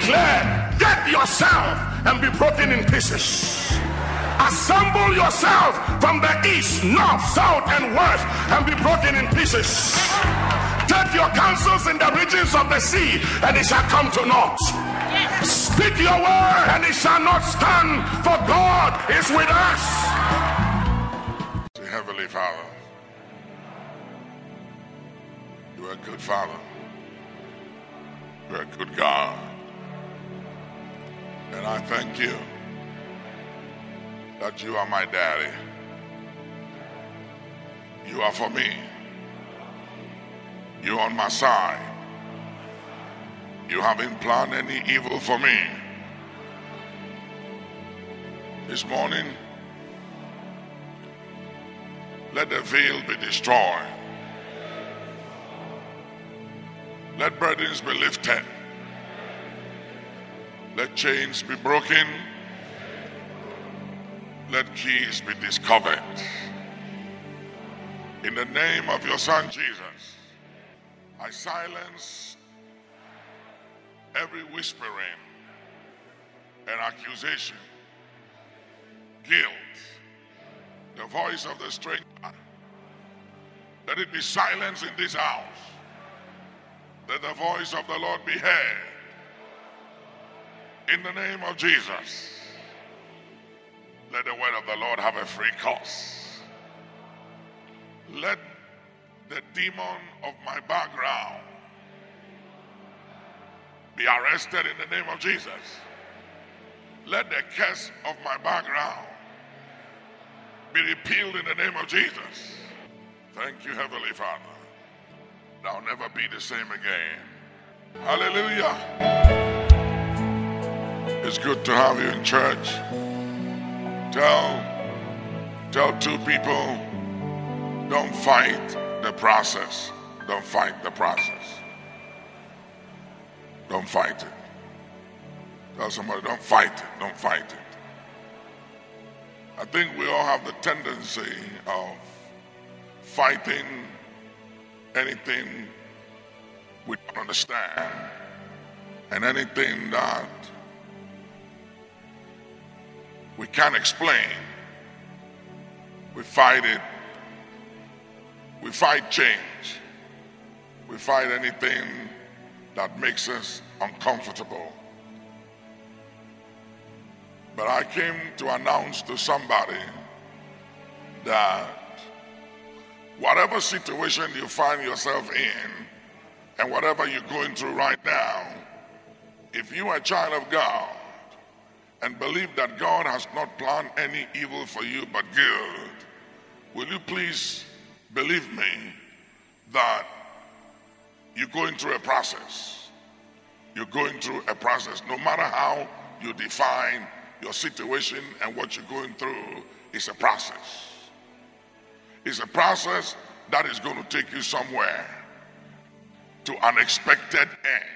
declare, get yourself and be broken in pieces. Assemble yourself from the east, north, south, and west and be broken in pieces. Take your counsels in the regions of the sea, and it shall come to naught. Speak your word, and it shall not stand, for God is with us. Heavenly Father, you are a good Father. You are a good God. And I thank you that you are my daddy. You are for me. You're on my side. You haven't planned any evil for me. This morning, let the veil be destroyed. Let burdens be lifted. Let chains be broken. Let keys be discovered. In the name of your Son Jesus, I silence every whispering and accusation, guilt, the voice of the stranger. Let it be silenced in this house. Let the voice of the Lord be heard. In the name of Jesus, let the word of the Lord have a free course. Let the demon of my background be arrested in the name of Jesus. Let the curse of my background be repealed in the name of Jesus. Thank you, Heavenly Father. I'll never be the same again. Hallelujah. It's good to have you in church. Tell two people, don't fight the process. Don't fight the process. Don't fight it. Tell somebody, don't fight it. Don't fight it. I think we all have the tendency of fighting anything we don't understand and anything that we can't explain. We fight it. We fight change. We fight anything that makes us uncomfortable. But I came to announce to somebody that whatever situation you find yourself in and whatever you're going through right now, if you are a child of God and believe that God has not planned any evil for you but good, will you please believe me that you're going through a process. You're going through a process. No matter how you define your situation and what you're going through, it's a process. It's a process that is going to take you somewhere to an expected end.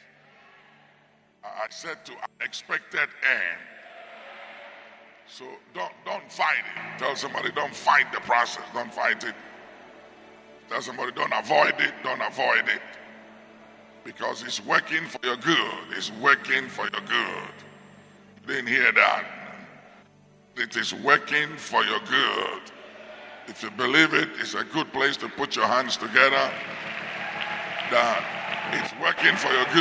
I said to an expected end. So don't fight it. Tell somebody, don't fight the process. Don't fight it. Tell somebody, don't avoid it. Don't avoid it. Because it's working for your good. It's working for your good. You didn't hear that? It is working for your good. If you believe it, it's a good place to put your hands together. That it's working for your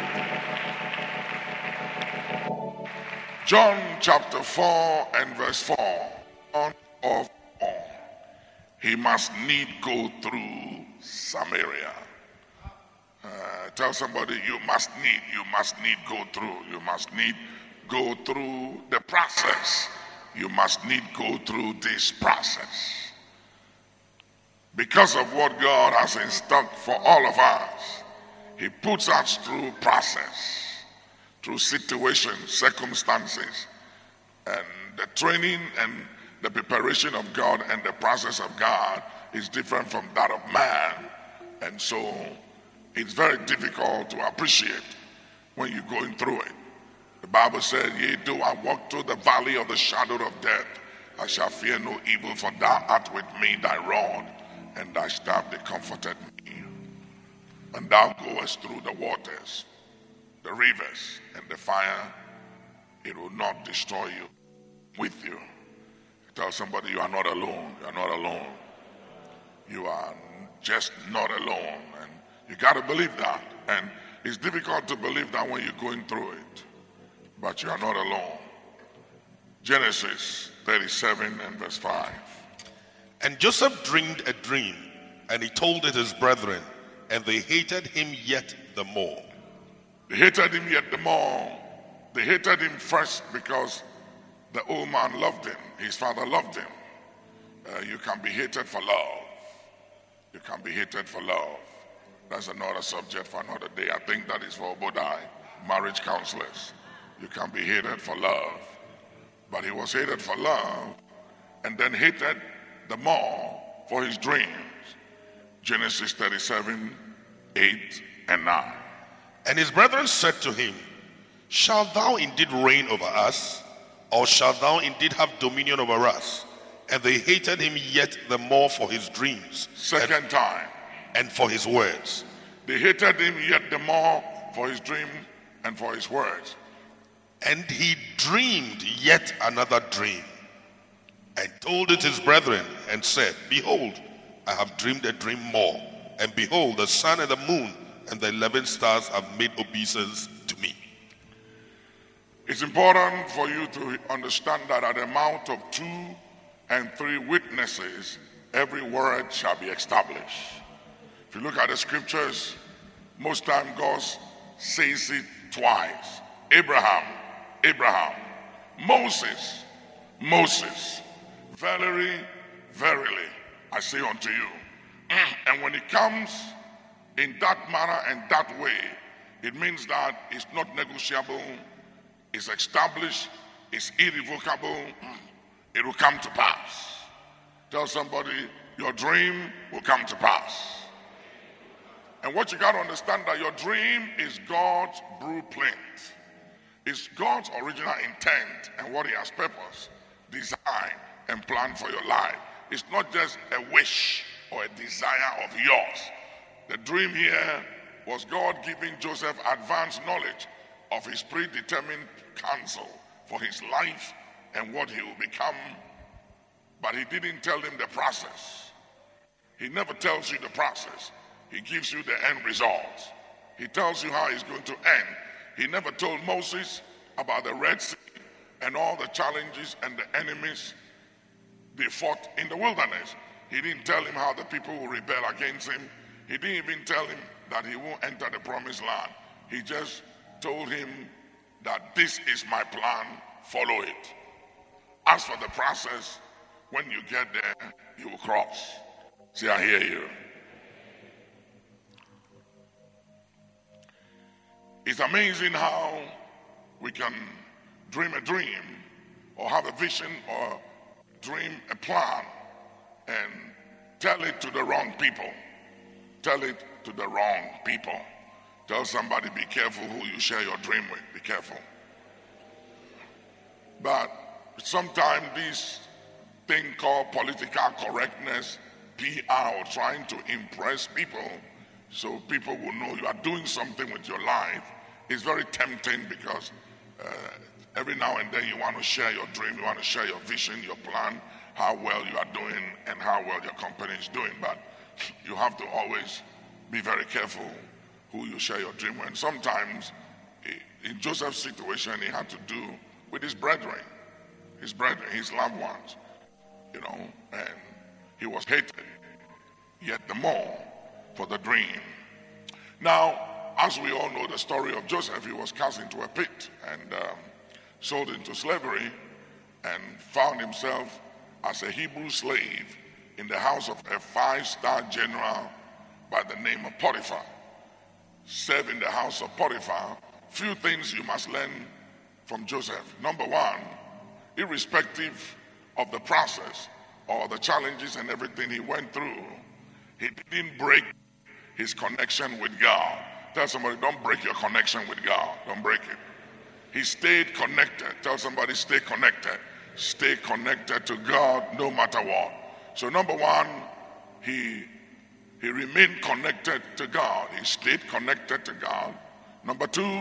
good. John chapter 4 and verse 4. Of all, he must need go through Samaria. Tell somebody, you must need go through. You must need go through the process. You must need go through this process. Because of what God has in stock for all of us, he puts us through process, through situations, circumstances, and the training and the preparation of God and the process of God is different from that of man. And so it's very difficult to appreciate when you're going through it. The Bible said, yea, though I walk through the valley of the shadow of death, I shall fear no evil, for thou art with me, thy rod and thy staff, they comforted me. And thou goest through the waters, the rivers and the fire, it will not destroy you with you. Tell somebody you are not alone. You are not alone. You are just not alone. And you got to believe that. And it's difficult to believe that when you're going through it. But you are not alone. Genesis 37 and verse 5. And Joseph dreamed a dream, and he told it his brethren, and they hated him yet the more. They hated him yet the more. They hated him first because the old man loved him. His father loved him. You can be hated for love. You can be hated for love. That's another subject for another day. I think that is for Obodai, marriage counselors. You can be hated for love. But he was hated for love and then hated the more for his dreams. Genesis 37, 8 and 9. And his brethren said to him, Shalt thou indeed reign over us, or shalt thou indeed have dominion over us? And they hated him yet the more for his dreams. Second time. And for his words. They hated him yet the more for his dream and for his words. And he dreamed yet another dream, and told it his brethren, and said, Behold, I have dreamed a dream more. And behold, the sun and the moon and the 11 stars have made obeisance to me. It's important for you to understand that at the mouth of 2 and 3 witnesses, every word shall be established. If you look at the scriptures, most time God says it twice. Abraham, Abraham. Moses, Moses. Verily, verily, I say unto you. And when it comes in that manner and that way, it means that it's not negotiable, it's established, it's irrevocable, it will come to pass. Tell somebody, your dream will come to pass. And what you got to understand, that your dream is God's blueprint. It's God's original intent and what he has purpose, design, and plan for your life. It's not just a wish or a desire of yours. The dream here was God giving Joseph advanced knowledge of his predetermined counsel for his life and what he will become. But he didn't tell him the process. He never tells you the process. He gives you the end result. He tells you how it's going to end. He never told Moses about the Red Sea and all the challenges and the enemies they fought in the wilderness. He didn't tell him how the people will rebel against him. He didn't even tell him that he won't enter the promised land. He just told him that this is my plan, follow it. As for the process, when you get there, you will cross. See, I hear you. It's amazing how we can dream a dream or have a vision or dream a plan and tell it to the wrong people. Tell it to the wrong people. Tell somebody, be careful who you share your dream with. Be careful. But sometimes this thing called political correctness, PR, or trying to impress people so people will know you are doing something with your life, is very tempting, because every now and then you want to share your dream, you want to share your vision, your plan, how well you are doing and how well your company is doing. But you have to always be very careful who you share your dream with. And sometimes in Joseph's situation, he had to do with his brethren, his loved ones, and he was hated yet the more for the dream. Now, as we all know the story of Joseph, he was cast into a pit and sold into slavery, and found himself as a Hebrew slave in the house of a 5-star general by the name of Potiphar. Serve in the house of Potiphar. Few things you must learn from Joseph. Number one, irrespective of the process or the challenges and everything he went through, he didn't break his connection with God. Tell somebody, don't break your connection with God. Don't break it. He stayed connected. Tell somebody, stay connected. Stay connected to God no matter what. So number one, he remained connected to God. He stayed connected to God. Number two,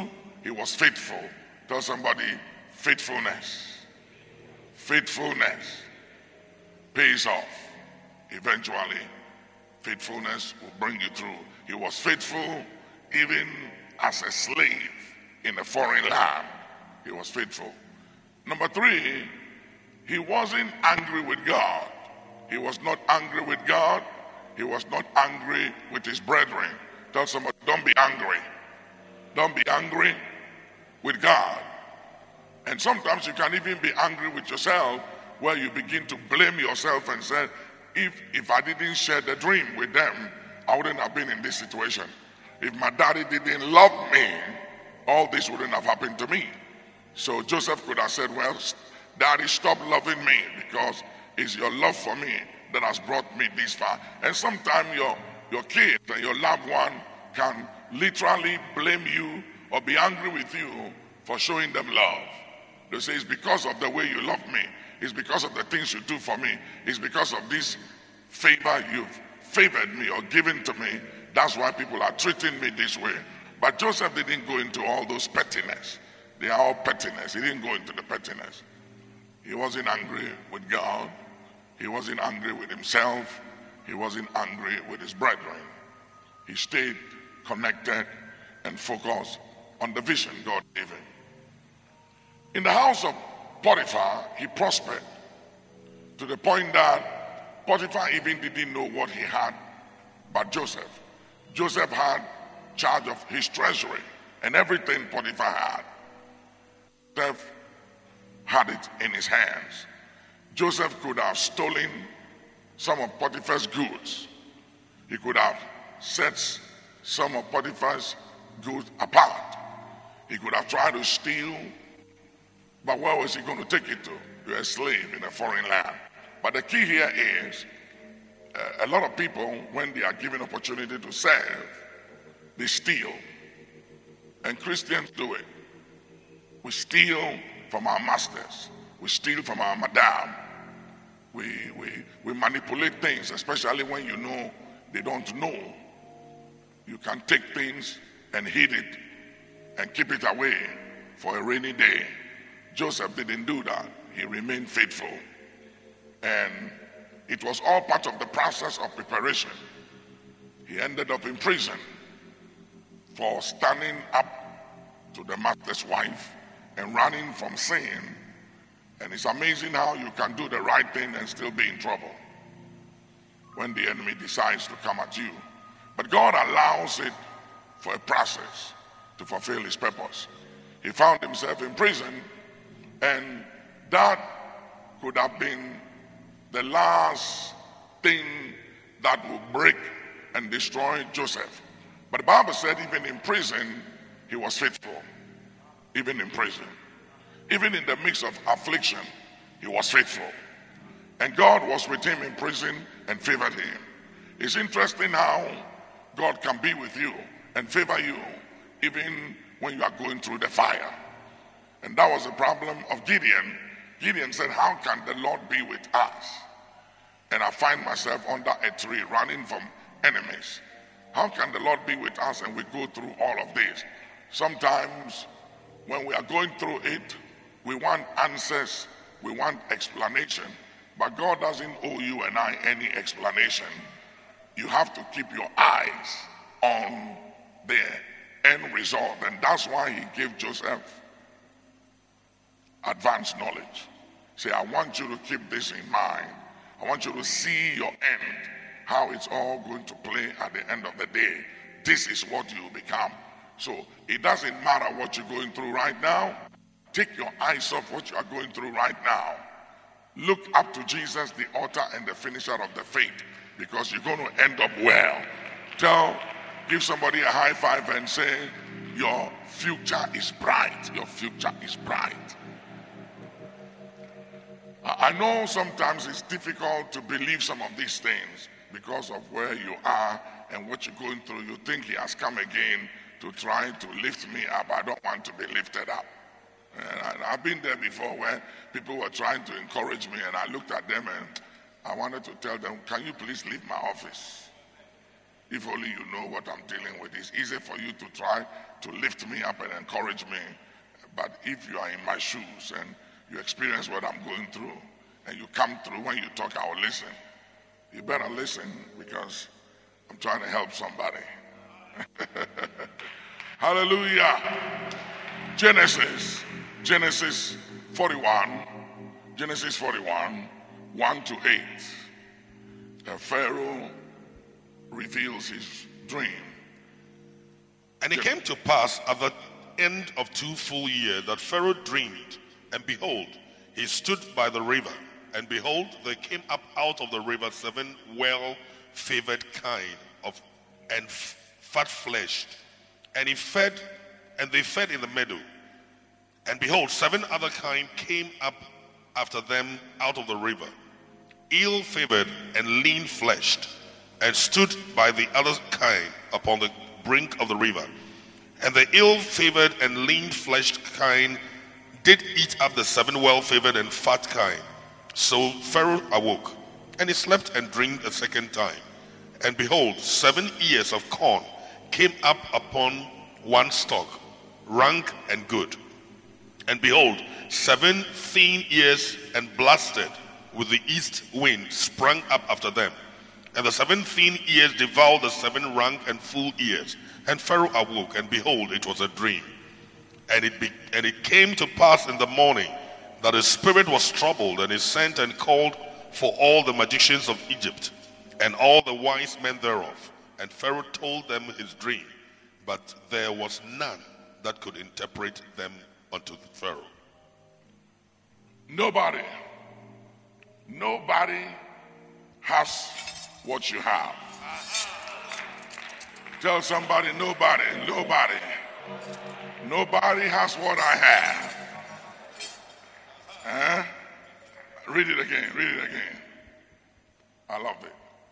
He was faithful. Tell somebody, faithfulness. Faithfulness pays off. Eventually, faithfulness will bring you through. He was faithful even as a slave in a foreign land. He was faithful. Number 3, he wasn't angry with God. He was not angry with God. He was not angry with his brethren. Tell somebody, don't be angry. Don't be angry with God. And sometimes you can even be angry with yourself, where you begin to blame yourself and say, if I didn't share the dream with them, I wouldn't have been in this situation. If my daddy didn't love me, all this wouldn't have happened to me. So Joseph could have said, well, Daddy, stop loving me, because it's your love for me that has brought me this far. And sometimes your kids and your loved one can literally blame you or be angry with you for showing them love. They say, it's because of the way you love me. It's because of the things you do for me. It's because of this favor you've favored me or given to me. That's why people are treating me this way. But Joseph didn't go into all those pettiness. They are all pettiness. He didn't go into the pettiness. He wasn't angry with God. He wasn't angry with himself. He wasn't angry with his brethren. He stayed connected and focused on the vision God gave him. In the house of Potiphar, he prospered to the point that Potiphar even didn't know what he had but Joseph. Joseph had charge of his treasury and everything Potiphar had. Joseph had it in his hands. Joseph could have stolen some of Potiphar's goods. He could have set some of Potiphar's goods apart. He could have tried to steal, but where was he going to take it to? You're a slave in a foreign land. But the key here is, a lot of people, when they are given opportunity to serve, they steal. And Christians do it. We steal from our masters. We steal from our madam. We manipulate things, especially when you know they don't know. You can take things and hid it and keep it away for a rainy day. Joseph didn't do that. He remained faithful. And it was all part of the process of preparation. He ended up in prison for standing up to the master's wife and running from sin. And it's amazing how you can do the right thing and still be in trouble when the enemy decides to come at you. But God allows it for a process to fulfill his purpose. He found himself in prison, and that could have been the last thing that would break and destroy Joseph. But the Bible said even in prison, he was faithful. Even in prison. Even in the midst of affliction, he was faithful. And God was with him in prison and favored him. It's interesting how God can be with you and favor you even when you are going through the fire. And that was the problem of Gideon. Gideon said, how can the Lord be with us? And I find myself under a tree running from enemies. How can the Lord be with us and we go through all of this? Sometimes when we are going through it, we want answers, we want explanation, but God doesn't owe you and I any explanation. You have to keep your eyes on the end result, and that's why he gave Joseph advanced knowledge. Say, I want you to keep this in mind. I want you to see your end, how it's all going to play at the end of the day. This is what you become. So it doesn't matter what you're going through right now. Take your eyes off what you are going through right now. Look up to Jesus, the author and the finisher of the faith, because you're going to end up well. Give somebody a high five and say, your future is bright. Your future is bright. I know sometimes it's difficult to believe some of these things because of where you are and what you're going through. You think he has come again to try to lift me up. I don't want to be lifted up. And I've been there before where people were trying to encourage me, and I looked at them and I wanted to tell them, can you please leave my office? If only you know what I'm dealing with. It's easy for you to try to lift me up and encourage me. But if you are in my shoes and you experience what I'm going through, and you come through when you talk, I will listen. You better listen, because I'm trying to help somebody. Hallelujah. Genesis 41, 1 to 8. Pharaoh reveals his dream. And it came to pass at the end of 2 full years that Pharaoh dreamed, and behold, he stood by the river, and behold, there came up out of the river 7 well-favored kine of and fat-fleshed, and they fed in the meadow. And behold, 7 other kine came up after them out of the river, ill-favored and lean-fleshed, and stood by the other kine upon the brink of the river. And the ill-favored and lean-fleshed kine did eat up the 7 well-favored and fat kine. So Pharaoh awoke, and he slept and dreamed a second time. And behold, 7 ears of corn came up upon one stalk, rank and good. And behold, 7 thin ears and blasted with the east wind sprang up after them. And the 7 thin ears devoured the 7 rank and full ears. And Pharaoh awoke, and behold, it was a dream. And it came to pass in the morning that his spirit was troubled, and he sent and called for all the magicians of Egypt and all the wise men thereof. And Pharaoh told them his dream, but there was none that could interpret them unto Pharaoh. Nobody has what you have. Tell somebody, nobody has what I have. Read it again. I love it.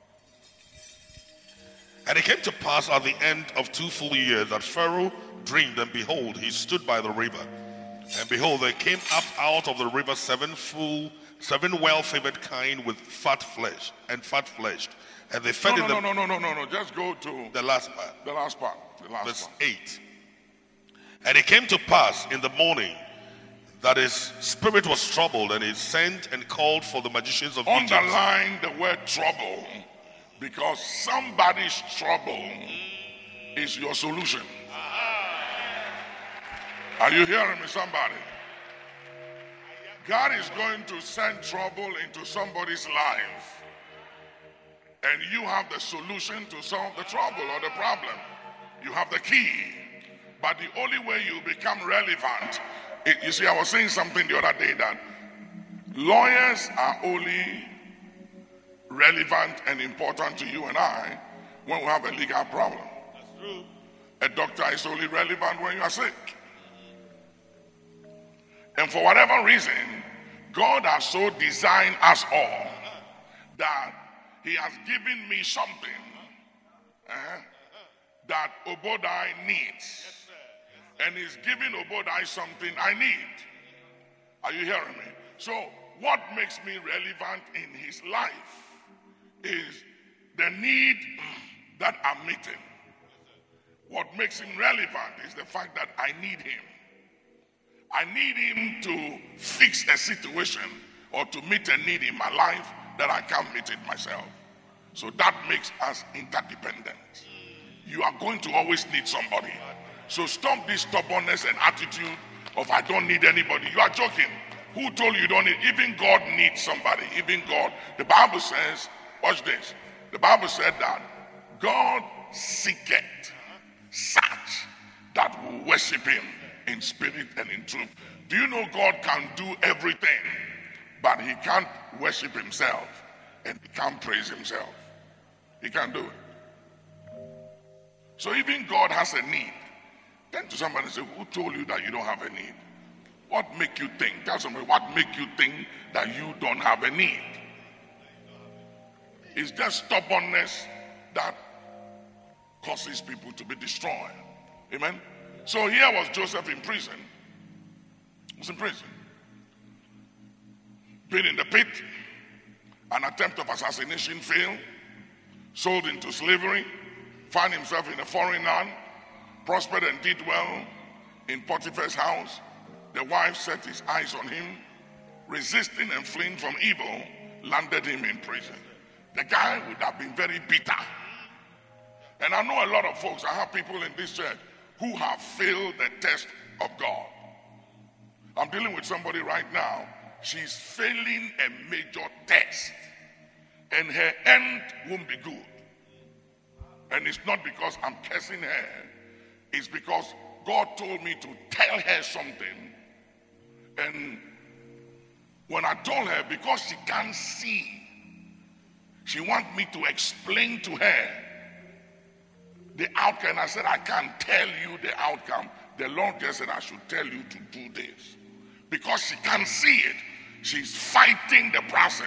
And it came to pass at the end of 2 full years that Pharaoh dreamed, and behold, he stood by the river. And behold, there came up out of the river 7 well-favored kine with fat flesh and fat-fleshed. And they fed in them. No. Just go to the last part. Verse 8. And it came to pass in the morning that his spirit was troubled, and he sent and called for the magicians of Egypt. Underline the word trouble, because somebody's trouble is your solution. Are you hearing me, somebody? God is going to send trouble into somebody's life, and you have the solution to solve the trouble or the problem. You have the key. But the only way you become relevant, you see, I was saying something the other day that lawyers are only relevant and important to you and I when we have a legal problem. That's true. A doctor is only relevant when you are sick. And for whatever reason, God has so designed us all that he has given me something that Obodai needs. And he's giving Obodai something I need. Are you hearing me? So what makes me relevant in his life is the need that I'm meeting. What makes him relevant is the fact that I need him. I need him to fix a situation or to meet a need in my life that I can't meet it myself. So that makes us interdependent. You are going to always need somebody. So stop this stubbornness and attitude of I don't need anybody. You are joking. Who told you don't need? Even God needs somebody. Even God. The Bible says, watch this. The Bible said that God seeketh such that will worship him in spirit and in truth. Do you know God can do everything, but he can't worship himself and he can't praise himself? He can't do it. So even God has a need. Turn to somebody and say, who told you that you don't have a need? What make you think? Tell somebody, what make you think that you don't have a need? It's just stubbornness that causes people to be destroyed. Amen? So here was Joseph in prison. He was in prison. Been in the pit. An attempt of assassination failed. Sold into slavery. found himself in a foreign land, prospered and did well in Potiphar's house. The wife set his eyes on him, resisting and fleeing from evil, landed him in prison. The guy would have been very bitter. And I know a lot of folks, I have people in this church who have failed the test of God. I'm dealing with somebody right now. She's failing a major test, and her end won't be good. And it's not because I'm cursing her. It's because God told me to tell her something. And when I told her, because she can't see, she wants me to explain to her the outcome. I said, I can't tell you the outcome. The Lord just said I should tell you to do this. Because she can't see it, she's fighting the process.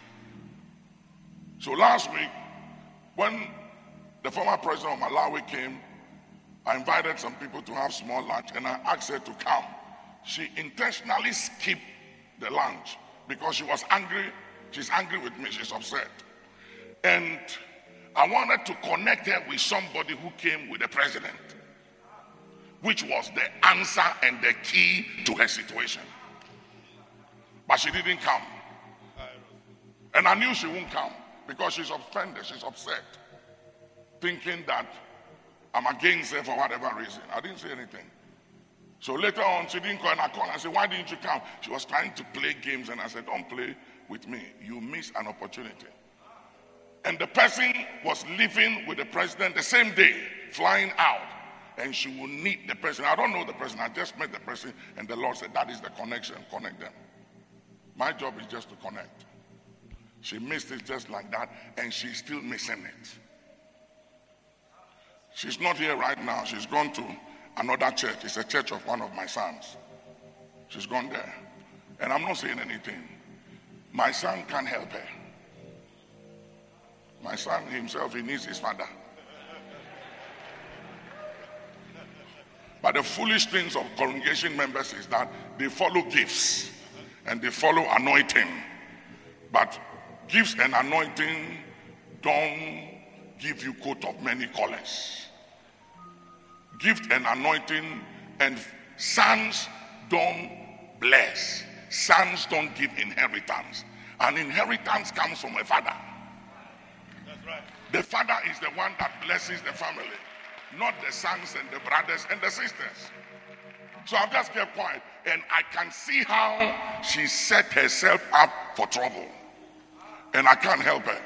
So last week, when the former president of Malawi came, I invited some people to have small lunch, and I asked her to come. She intentionally skipped the lunch because she was angry. She's angry with me. She's upset. And I wanted to connect her with somebody who came with the president, which was the answer and the key to her situation. But she didn't come. And I knew she wouldn't come because she's offended. She's upset, thinking that I'm against her for whatever reason. I didn't say anything. So later on, she didn't call, and I called. I said, why didn't you come? She was trying to play games, and I said, don't play with me. You miss an opportunity. And the person was living with the president the same day, flying out, and she will need the president. I don't know the president. I just met the president, and the Lord said, that is the connection. Connect them. My job is just to connect. She missed it just like that, and she's still missing it. She's not here right now. She's gone to another church. It's a church of one of my sons. She's gone there. And I'm not saying anything. My son can't help her. My son himself, he needs his father. But the foolish things of congregation members is that they follow gifts and they follow anointing. But gifts and anointing don't give you coat of many colors. Gift and anointing and sons don't bless. Sons don't give inheritance. An inheritance comes from a father. That's right. The father is the one that blesses the family, not the sons and the brothers and the sisters. So I've just kept quiet, and I can see how she set herself up for trouble, and I can't help her.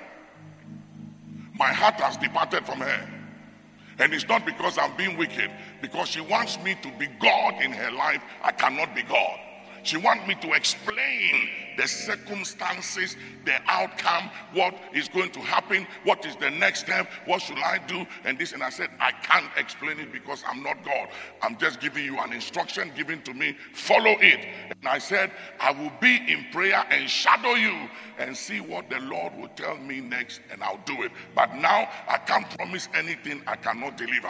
My heart has departed from her. And it's not because I'm being wicked, because she wants me to be God in her life. I cannot be God. She wants me to explain the circumstances, the outcome, what is going to happen, what is the next step, what should I do, and this. And I said, I can't explain it because I'm not God. I'm just giving you an instruction given to me. Follow it. And I said, I will be in prayer and shadow you and see what the Lord will tell me next, and I'll do it. But now I can't promise anything I cannot deliver.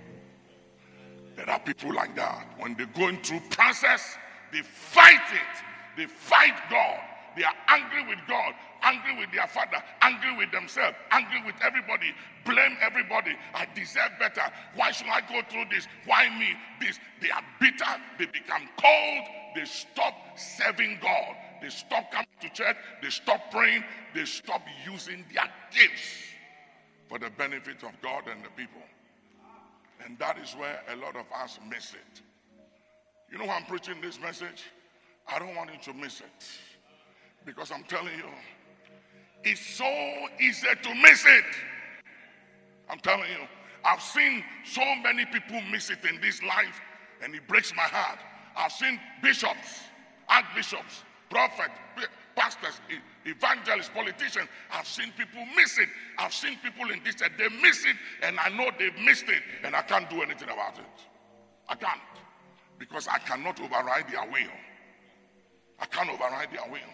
There are people like that. When they're going through process, they fight it. They fight God. They are angry with God, angry with their father, angry with themselves, angry with everybody, blame everybody. I deserve better. Why should I go through this? Why me? This. They are bitter. They become cold. They stop serving God. They stop coming to church. They stop praying. They stop using their gifts for the benefit of God and the people. And that is where a lot of us miss it. You know why I'm preaching this message? I don't want you to miss it. Because I'm telling you, it's so easy to miss it. I'm telling you, I've seen so many people miss it in this life, and it breaks my heart. I've seen bishops, archbishops, prophets, pastors, evangelists, politicians. I've seen people miss it. I've seen people in this church, they miss it, and I know they've missed it, and I can't do anything about it. I can't. Because I cannot override their will. I can't override their will.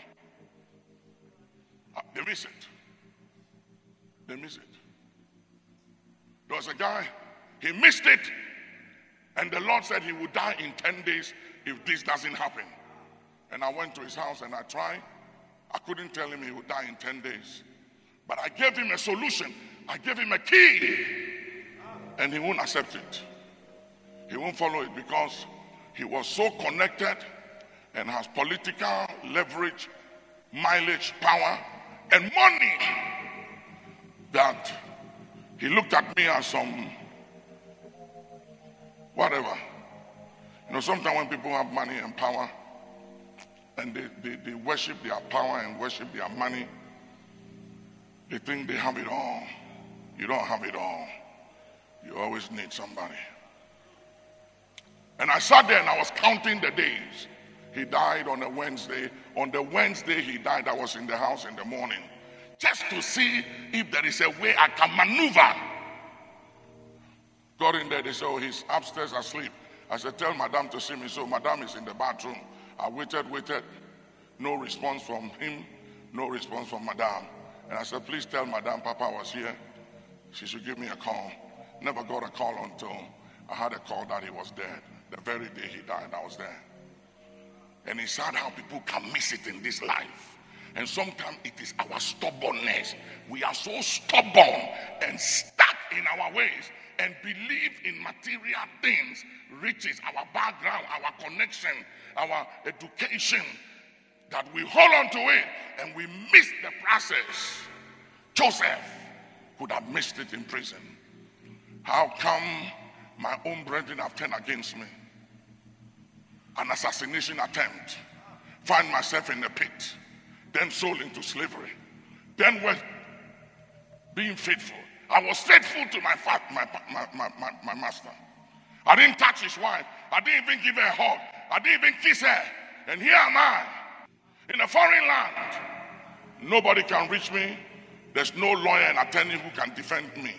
They miss it. They miss it. There was a guy, he missed it, and the Lord said he would die in 10 days if this doesn't happen. And I went to his house and I tried. I couldn't tell him he would die in 10 days. But I gave him a solution. I gave him a key. and he won't accept it. He won't follow it because he was so connected and has political leverage, mileage, power, and money that he looked at me as some whatever. You know, sometimes when people have money and power and they worship their power and worship their money, they think they have it all. You don't have it all. You always need somebody. And I sat there and I was counting the days. He died on a Wednesday. On the Wednesday he died, I was in the house in the morning just to see if there is a way I can maneuver. Got in there, they said, oh, he's upstairs asleep. I said, tell Madame to see me. So Madame is in the bathroom. I waited. No response from him, no response from Madame. And I said, please tell Madame Papa was here. She should give me a call. Never got a call until I had a call that he was dead. The very day he died, I was there. And it's sad how people can miss it in this life. And sometimes it is our stubbornness. We are so stubborn and stuck in our ways and believe in material things, riches, our background, our connection, our education, that we hold on to it and we miss the process. Joseph could have missed it in prison. How come my own brethren have turned against me? An assassination attempt. Find myself in the pit. Then sold into slavery. Then was being faithful. I was faithful to my master. I didn't touch his wife. I didn't even give her a hug. I didn't even kiss her. And here am I in a foreign land. Nobody can reach me. There's no lawyer and attorney who can defend me.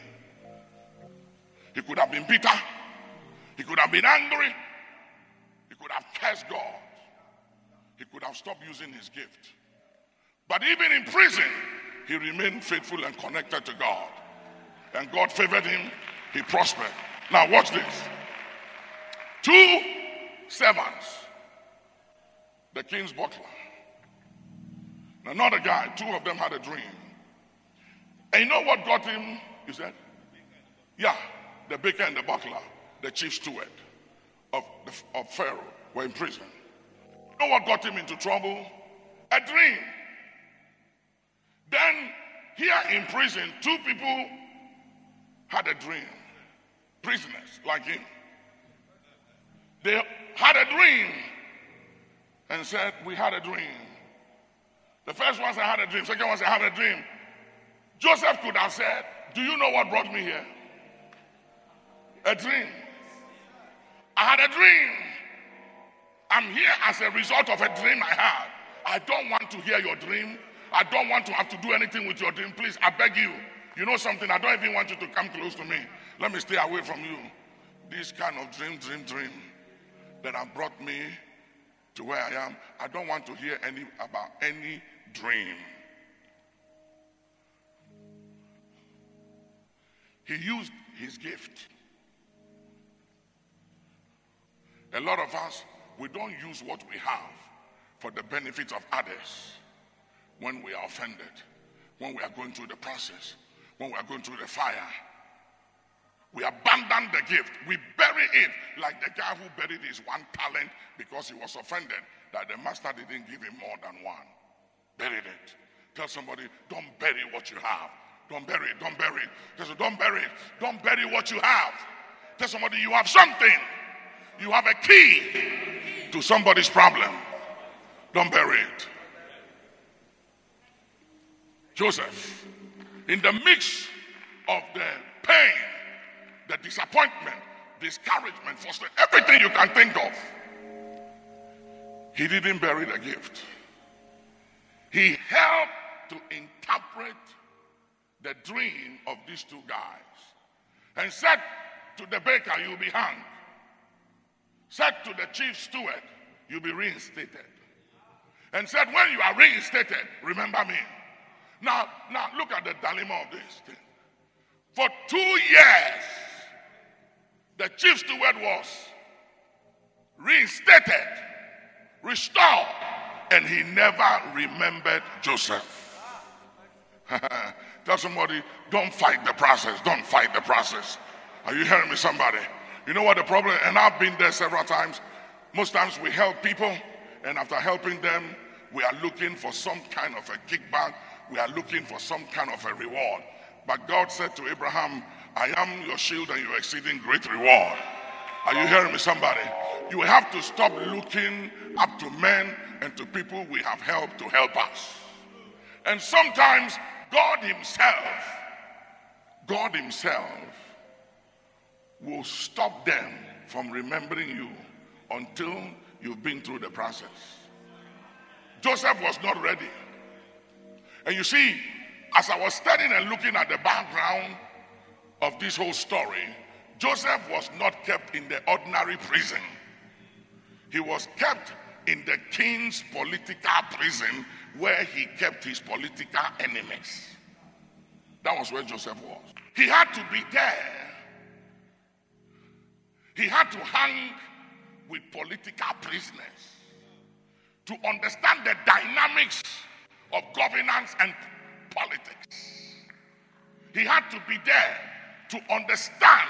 He could have been bitter. He could have been angry. He could have cursed God. He could have stopped using his gift. But even in prison, he remained faithful and connected to God. And God favored him. He prospered. Now watch this. 2 servants. The king's butler. Another guy. 2 of them had a dream. And you know what got him? You said? Yeah. The baker and the butler, the chief steward of Pharaoh, were in prison. You know what got him into trouble? A dream. Then, here in prison, 2 people had a dream. Prisoners like him. They had a dream and said, we had a dream. The first one said, I had a dream. Second one said, I had a dream. Joseph could have said, do you know what brought me here? A dream. I had a dream. I'm here as a result of a dream I had. I don't want to hear your dream. I don't want to have to do anything with your dream. Please, I beg you. You know something? I don't even want you to come close to me. Let me stay away from you. This kind of dream that have brought me to where I am, I don't want to hear about any dream. He used his gift. A lot of us, we don't use what we have for the benefit of others when we are offended, when we are going through the process, when we are going through the fire. We abandon the gift. We bury it like the guy who buried his 1 talent because he was offended that the master didn't give him more than 1. Buried it. Tell somebody, don't bury what you have. Don't bury it. Don't bury it. Tell somebody, don't bury it. Don't bury what you have. Tell somebody, you have something. You have a key to somebody's problem. Don't bury it. Joseph, in the mix of the pain, the disappointment, discouragement, frustration, everything you can think of, he didn't bury the gift. He helped to interpret the dream of these 2 guys and said to the baker, you'll be hanged. Said to the chief steward, you'll be reinstated. And said, when you are reinstated, remember me. Now look at the dilemma of this thing. For 2 years, the chief steward was reinstated, restored, and he never remembered Joseph. Tell somebody, don't fight the process. Don't fight the process. Are you hearing me, somebody? You know what the problem, and I've been there several times. Most times we help people, and after helping them, we are looking for some kind of a kickback. We are looking for some kind of a reward. But God said to Abraham, I am your shield and your exceeding great reward. Are you hearing me, somebody? You have to stop looking up to men and to people we have helped to help us. And sometimes God himself will stop them from remembering you until you've been through the process. Joseph was not ready. And you see, as I was studying and looking at the background of this whole story, Joseph was not kept in the ordinary prison. He was kept in the king's political prison where he kept his political enemies. That was where Joseph was. He had to be there. He had to hang with political prisoners to understand the dynamics of governance and politics. He had to be there to understand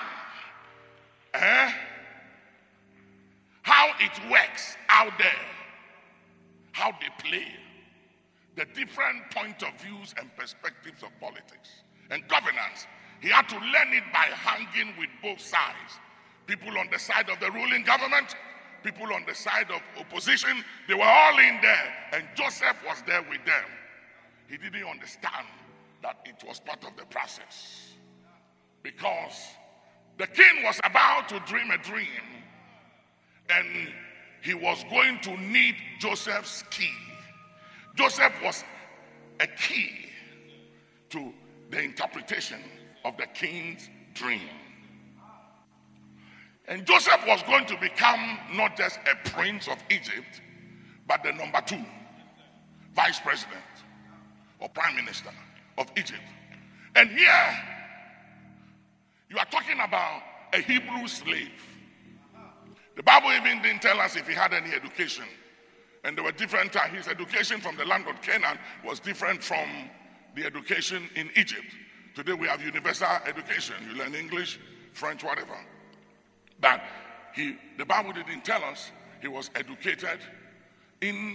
how it works out there, how they play, the different point of views and perspectives of politics and governance. He had to learn it by hanging with both sides. People on the side of the ruling government, people on the side of opposition, they were all in there, and Joseph was there with them. He didn't understand that it was part of the process, because the king was about to dream a dream, and he was going to need Joseph's key. Joseph was a key to the interpretation of the king's dream. And Joseph was going to become not just a prince of Egypt, but the number 2 vice president or prime minister of Egypt. And here, you are talking about a Hebrew slave. The Bible even didn't tell us if he had any education. And there were different types. His education from the land of Canaan was different from the education in Egypt. Today we have universal education. You learn English, French, whatever. But the Bible didn't tell us he was educated in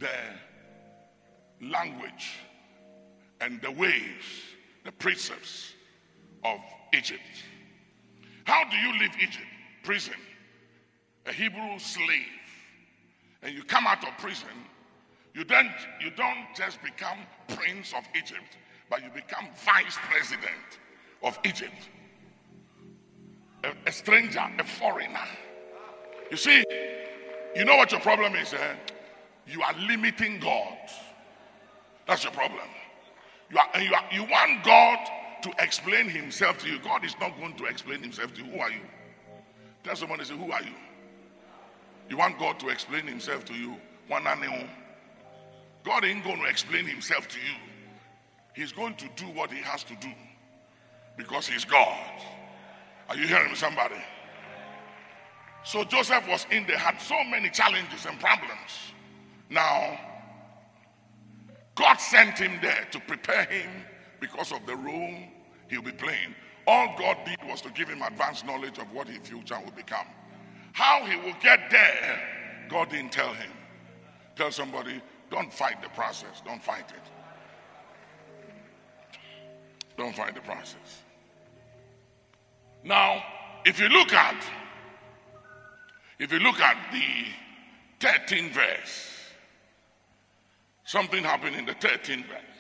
the language and the ways, the precepts of Egypt. How do you leave Egypt? Prison. A Hebrew slave. And you come out of prison, you don't just become prince of Egypt, but you become vice president of Egypt. A stranger, a foreigner. You see, you know what your problem is? You are limiting God. That's your problem. You want God to explain himself to you. God is not going to explain himself to you. Who are you? Tell somebody, say, who are you? You want God to explain himself to you. God ain't going to explain himself to you. He's going to do what he has to do because he's God. Are you hearing me, somebody? So Joseph was in there, had so many challenges and problems. Now, God sent him there to prepare him because of the role he'll be playing. All God did was to give him advanced knowledge of what his future will become. How he will get there, God didn't tell him. Tell somebody, don't fight the process. Don't fight it. Don't fight the process. Now, if you look at the 13th verse, something happened in the 13th verse.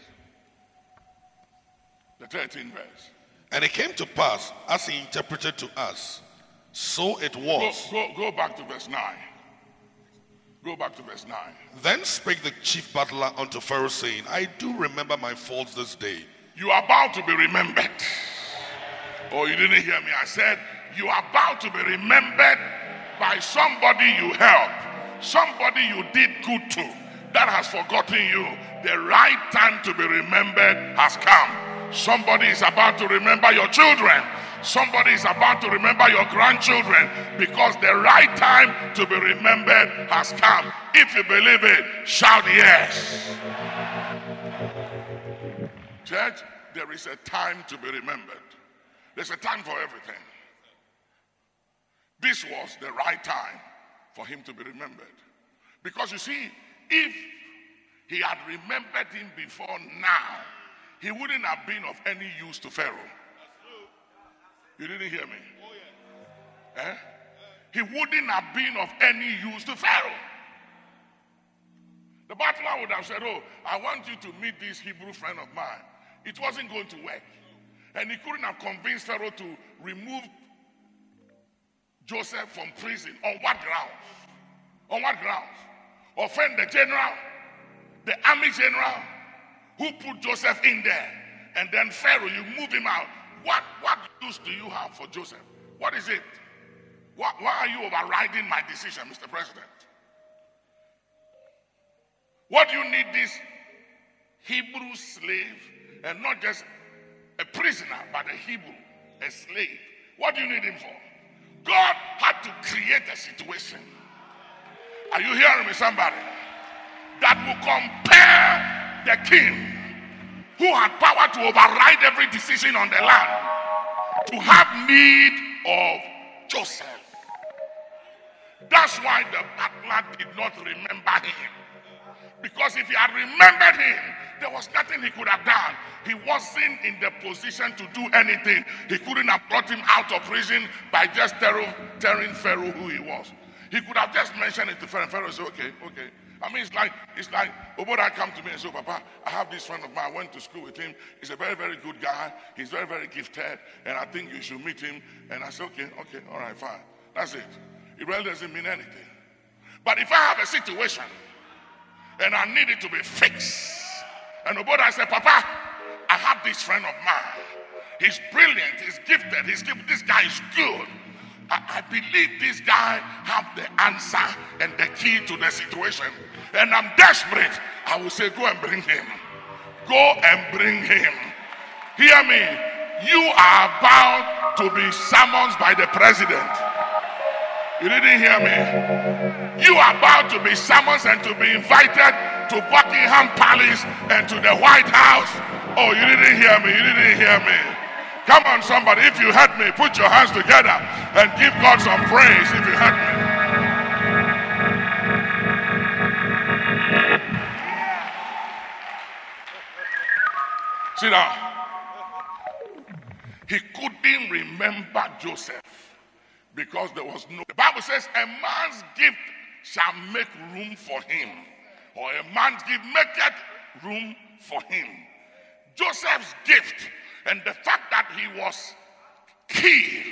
The 13th verse. And it came to pass, as he interpreted to us, so it was. Go back to verse 9. Go back to verse 9. Then spake the chief butler unto Pharaoh, saying, I do remember my faults this day. You are about to be remembered. Oh, you didn't hear me. I said, you are about to be remembered by somebody you helped, somebody you did good to, that has forgotten you. The right time to be remembered has come. Somebody is about to remember your children. Somebody is about to remember your grandchildren, because the right time to be remembered has come. If you believe it, shout yes. Church, there is a time to be remembered. There's a time for everything. this was the right time for him to be remembered. Because you see, if he had remembered him before now, he wouldn't have been of any use to Pharaoh. You didn't hear me? Eh? He wouldn't have been of any use to Pharaoh. The butler would have said, oh, I want you to meet this Hebrew friend of mine. It wasn't going to work. And he couldn't have convinced Pharaoh to remove Joseph from prison. On what grounds? On what grounds? Offend the general, the army general, who put Joseph in there. And then Pharaoh, you move him out. What use do you have for Joseph? What is it? Why are you overriding my decision, Mr. President? What do you need this Hebrew slave, and not just a prisoner, but a Hebrew, a slave? What do you need him for? God had to create a situation. Are you hearing me, somebody? That will compare the king, who had power to override every decision on the land, to have need of Joseph. That's why the butler did not remember him. Because if he had remembered him, there was nothing he could have done. He wasn't in the position to do anything. He couldn't have brought him out of prison by just telling Pharaoh who he was. He could have just mentioned it to Pharaoh, and Pharaoh said, okay. I mean, it's like Oboda come to me and say, Papa, I have this friend of mine. I went to school with him. He's a very, very good guy. He's very, very gifted, and I think you should meet him. And I said, okay, all right, fine. That's it. It really doesn't mean anything. But if I have a situation and I need it to be fixed, and Oboda said, Papa, I have this friend of mine. He's brilliant. He's gifted. This guy is good. I believe this guy have the answer and the key to the situation. And I'm desperate. I will say, go and bring him. Go and bring him. Hear me. You are about to be summoned by the president. You didn't hear me? You are about to be summoned and to be invited to Buckingham Palace and to the White House. Oh, you didn't hear me. You didn't hear me. Come on, somebody. If you heard me, put your hands together and give God some praise if you heard me. Sit down. He couldn't remember Joseph because there was no. The Bible says a man's gift shall make room for him, or a man's gift maketh room for him. Joseph's gift, and the fact that he was key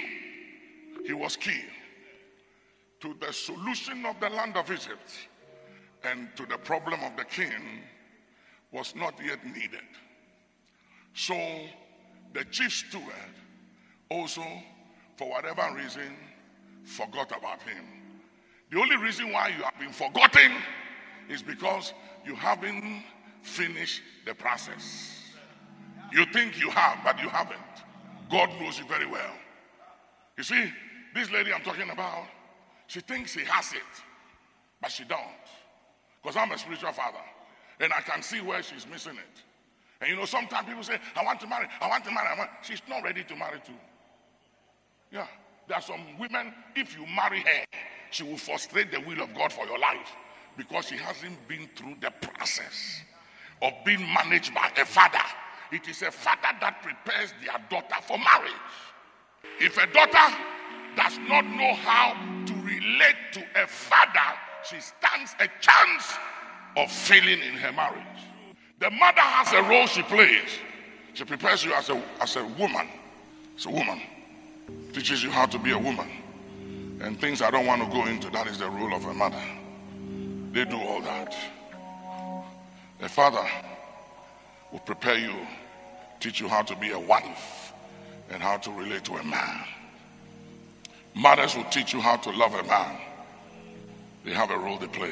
to the solution of the land of Egypt and to the problem of the king, was not yet needed. So the chief steward also, for whatever reason, forgot about him. The only reason why you have been forgotten is because you haven't finished the process. You think you have, but you haven't. God knows you very well. You see, this lady I'm talking about, she thinks she has it, but she don't. Because I'm a spiritual father, and I can see where she's missing it. And you know, sometimes people say, I want to marry. She's not ready to marry too. Yeah, there are some women, if you marry her, she will frustrate the will of God for your life because she hasn't been through the process of being managed by a father. It is a father that prepares their daughter for marriage. If a daughter does not know how to relate to a father, she stands a chance of failing in her marriage. The mother has a role she plays. She prepares you as a woman. It's a woman. Teaches you how to be a woman. And things I don't want to go into, that is the role of a mother. They do all that. A father will prepare you, teach you how to be a wife and how to relate to a man. Mothers will teach you how to love a man. They have a role they play.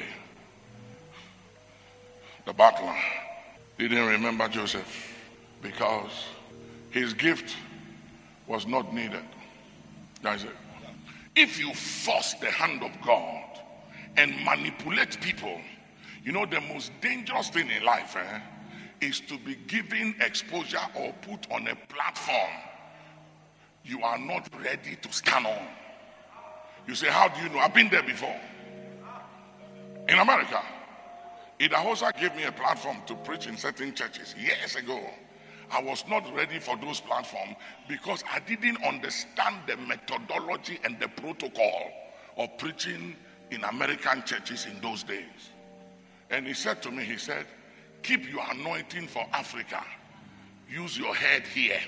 The butler didn't remember Joseph because his gift was not needed. That's it. If you force the hand of God and manipulate people, you know the most dangerous thing in life is to be given exposure or put on a platform you are not ready to stand on. You say, how do you know? I've been there before. In America, Idahosa gave me a platform to preach in certain churches years ago. I was not ready for those platforms because I didn't understand the methodology and the protocol of preaching in American churches in those days. And he said to me, he said, keep your anointing for Africa. Use your head here.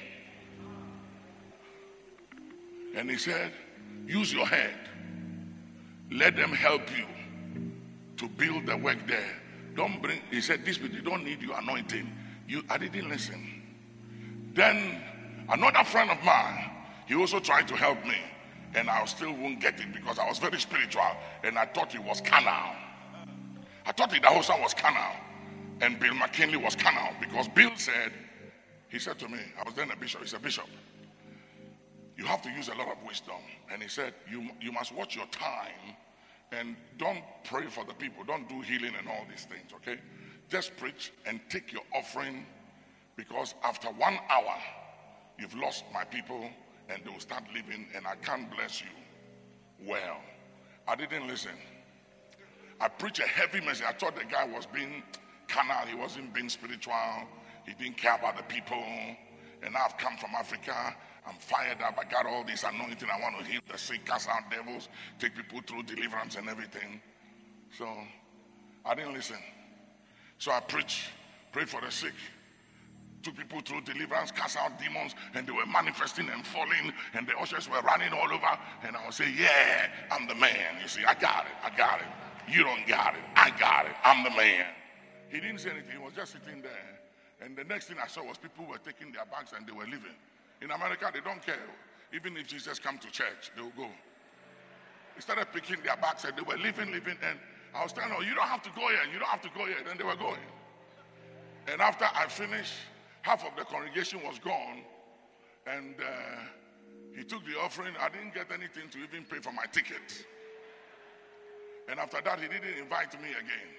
And he said, use your head. Let them help you to build the work there. Don't bring, he said, these people don't need your anointing. I didn't listen. Then another friend of mine, he also tried to help me. And I still won't get it because I was very spiritual. And I thought it was carnal. I thought Idahosa was carnal. And Bill McKinley was carnal. Because Bill said, he said to me, I was then a bishop. He said, Bishop, you have to use a lot of wisdom. And he said, you must watch your time. And don't pray for the people. Don't do healing and all these things, okay? Just preach and take your offering. Because after 1 hour, you've lost my people and they will start living and I can't bless you. Well, I didn't listen. I preached a heavy message. I thought the guy was being carnal. He wasn't being spiritual. He didn't care about the people. And I've come from Africa. I'm fired up. I got all this anointing. I want to heal the sick, cast out devils, take people through deliverance and everything. So I didn't listen. So I preached, prayed for the sick, took people through deliverance, cast out demons, and they were manifesting and falling, and the ushers were running all over. And I would say, yeah, I'm the man. You see, I got it. You don't got it. I got it. I'm the man. He didn't say anything. He was just sitting there. And the next thing I saw was people were taking their bags and they were leaving. In America, they don't care. Even if Jesus come to church, they will go. They started picking their bags and they were leaving. And I was telling them, you don't have to go here. You don't have to go here. Then they were going. And after I finished, half of the congregation was gone. And he took the offering. I didn't get anything to even pay for my ticket. And after that, he didn't invite me again.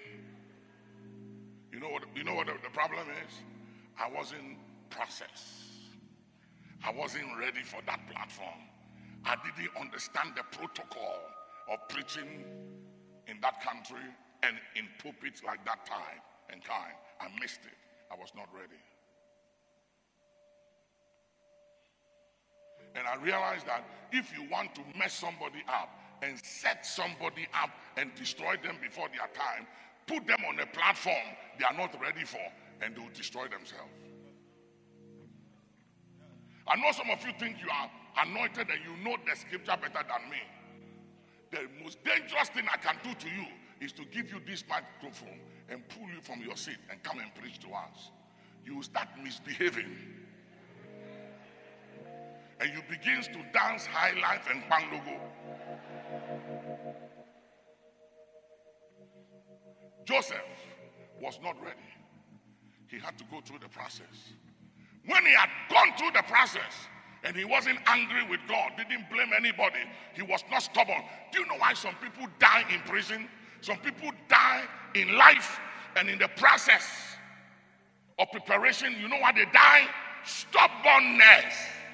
You know what the problem is? I wasn't processed. I wasn't ready for that platform. I didn't understand the protocol of preaching in that country and in pulpits like that time and kind. I missed it. I was not ready. And I realized that if you want to mess somebody up and set somebody up and destroy them before their time, put them on a platform they are not ready for and they will destroy themselves. I know some of you think you are anointed and you know the scripture better than me. The most dangerous thing I can do to you is to give you this microphone and pull you from your seat and come and preach to us. You will start misbehaving. And you begin to dance high life and bang logo. Joseph was not ready. He had to go through the process. When he had gone through the process and he wasn't angry with God, didn't blame anybody, he was not stubborn. Do you know why some people die in prison? Some people die in life and in the process of preparation. You know why they die? Stubbornness.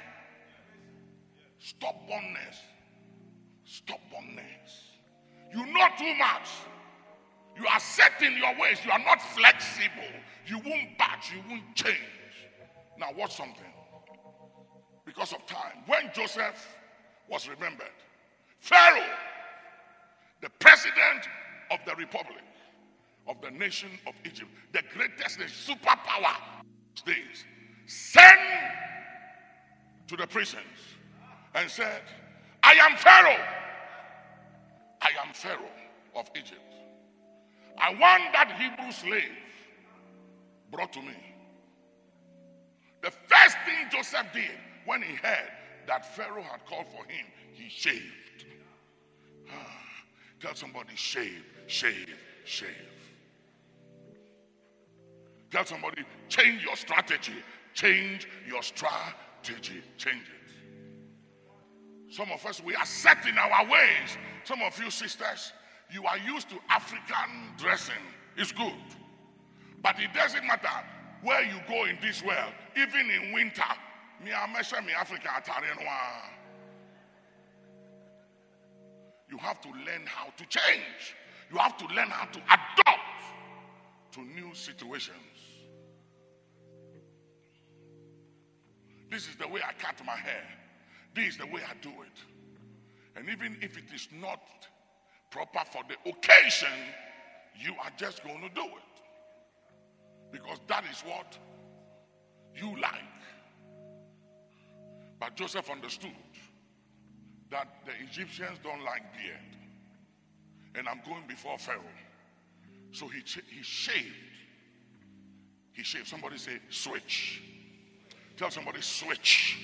Stubbornness. Stubbornness. You know too much. You are set in your ways. You are not flexible. You won't budge. You won't change. Now watch something. Because of time. When Joseph was remembered, Pharaoh, the president of the republic, of the nation of Egypt, the greatest superpower days, sent to the prisons and said, I am Pharaoh. I am Pharaoh of Egypt. I want that Hebrew slave brought to me. The first thing Joseph did when he heard that Pharaoh had called for him, he shaved. Tell somebody, shave, shave, shave. Tell somebody, change your strategy. Change your strategy. Change it. Some of us, we are set in our ways. Some of you sisters, you are used to African dressing. It's good. But it doesn't matter where you go in this world. Even in winter, me Africa. You have to learn how to change. You have to learn how to adapt to new situations. This is the way I cut my hair. This is the way I do it. And even if it is not proper for the occasion, you are just going to do it. Because that is what you like. But Joseph understood that the Egyptians don't like beard. And I'm going before Pharaoh. So he shaved. He shaved. Somebody say switch. Tell somebody switch.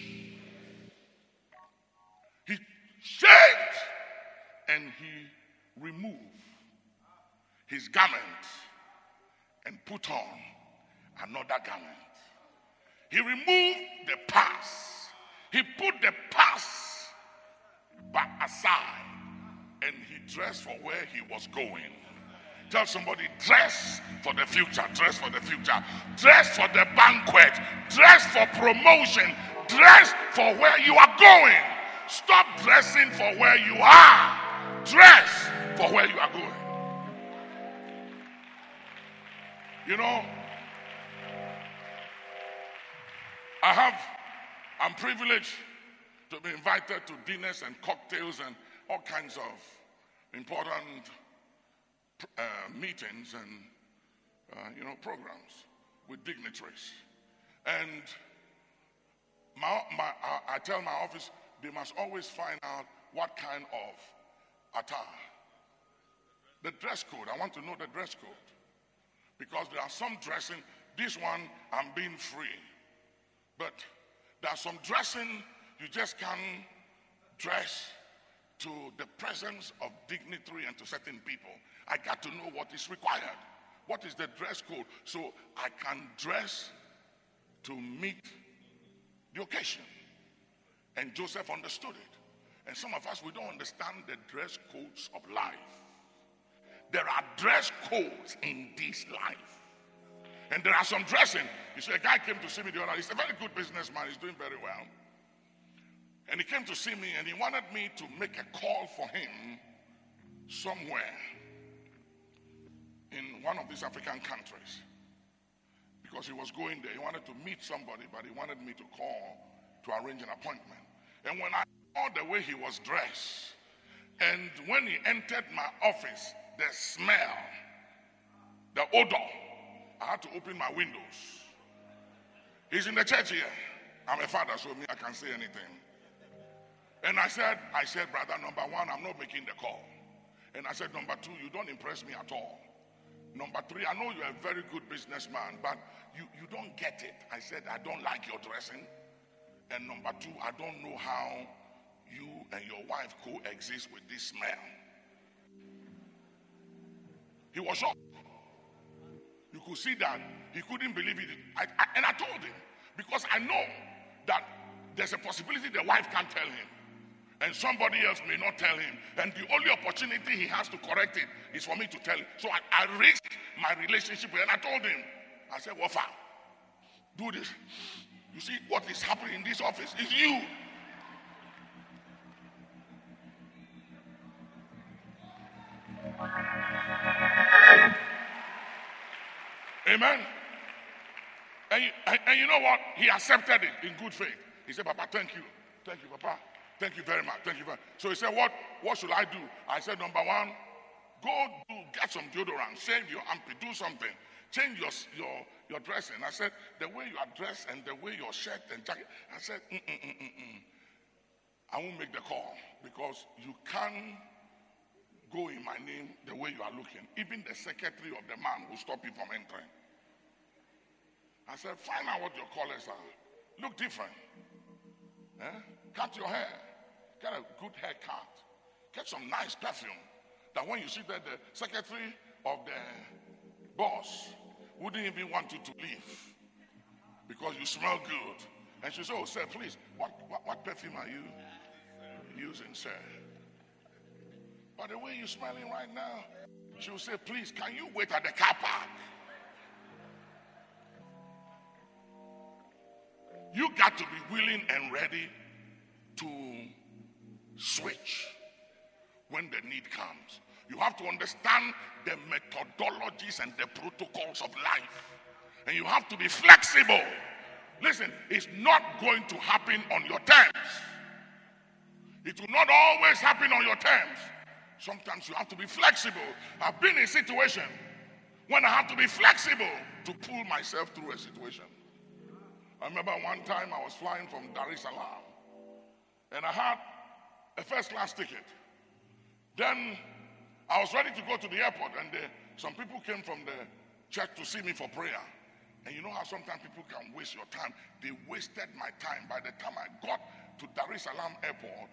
He shaved and he removed his garment and put on another garment. He removed the past. He put the past back aside and he dressed for where he was going. Tell somebody, dress for the future, dress for the future, dress for the banquet, dress for promotion, dress for where you are going. Stop dressing for where you are. Dress for where you are going. You know, I'm privileged to be invited to dinners and cocktails and all kinds of important meetings and programs with dignitaries. And I tell my office they must always find out what kind of attire. The dress code. I want to know the dress code. Because there are some dressing, this one I'm being free. But there are some dressing you just can't dress to the presence of dignitary and to certain people. I got to know what is required. What is the dress code? So I can dress to meet the occasion. And Joseph understood it. And some of us, we don't understand the dress codes of life. There are dress codes in this life. And there are some dressing. You see, a guy came to see me the other day. He's a very good businessman. He's doing very well. And he came to see me and he wanted me to make a call for him somewhere in one of these African countries. Because he was going there. He wanted to meet somebody, but he wanted me to call to arrange an appointment. And when I saw the way he was dressed, and when he entered my office, the smell, the odor, I had to open my windows. He's in the church here. I'm a father, so me, I can't say anything. And I said, brother, number one, I'm not making the call. And I said, number two, you don't impress me at all. Number three, I know you're a very good businessman, but you don't get it. I said, I don't like your dressing. And number two, I don't know how you and your wife coexist with this smell. He was shocked. You could see that he couldn't believe it. And I told him, because I know that there's a possibility the wife can't tell him. And somebody else may not tell him. And the only opportunity he has to correct it is for me to tell him. So I risked my relationship with him. And I told him, I said, Wafa, do this. You see what is happening in this office is you. Amen. And you know what? He accepted it in good faith. He said, Papa, thank you. Thank you, Papa. Thank you very much. Thank you very much. So he said, what should I do? I said, number one, get some deodorant, shave your armpit, do something. Change your dressing. I said, the way you are dressed and the way your shirt and jacket. I said, I won't make the call because you can't go in my name the way you are looking. Even the secretary of the man will stop you from entering. I said, find out what your colors are. Look different. Cut your hair. Get a good haircut. Get some nice perfume. That when you see that the secretary of the boss wouldn't even want you to leave because you smell good. And she said, oh, sir, please, what perfume are you using, sir? By the way you're smelling right now, she will say, please, can you wait at the car park? You got to be willing and ready to switch. when the need comes. You have to understand the methodologies and the protocols of life. And you have to be flexible. Listen, it's not going to happen on your terms. It will not always happen on your terms. Sometimes you have to be flexible. I've been in a situation when I have to be flexible to pull myself through a situation. I remember one time I was flying from Dar es Salaam and I had a first-class ticket. Then I was ready to go to the airport, and some people came from the church to see me for prayer. And you know how sometimes people can waste your time? They wasted my time. By the time I got to Dar es Salaam airport,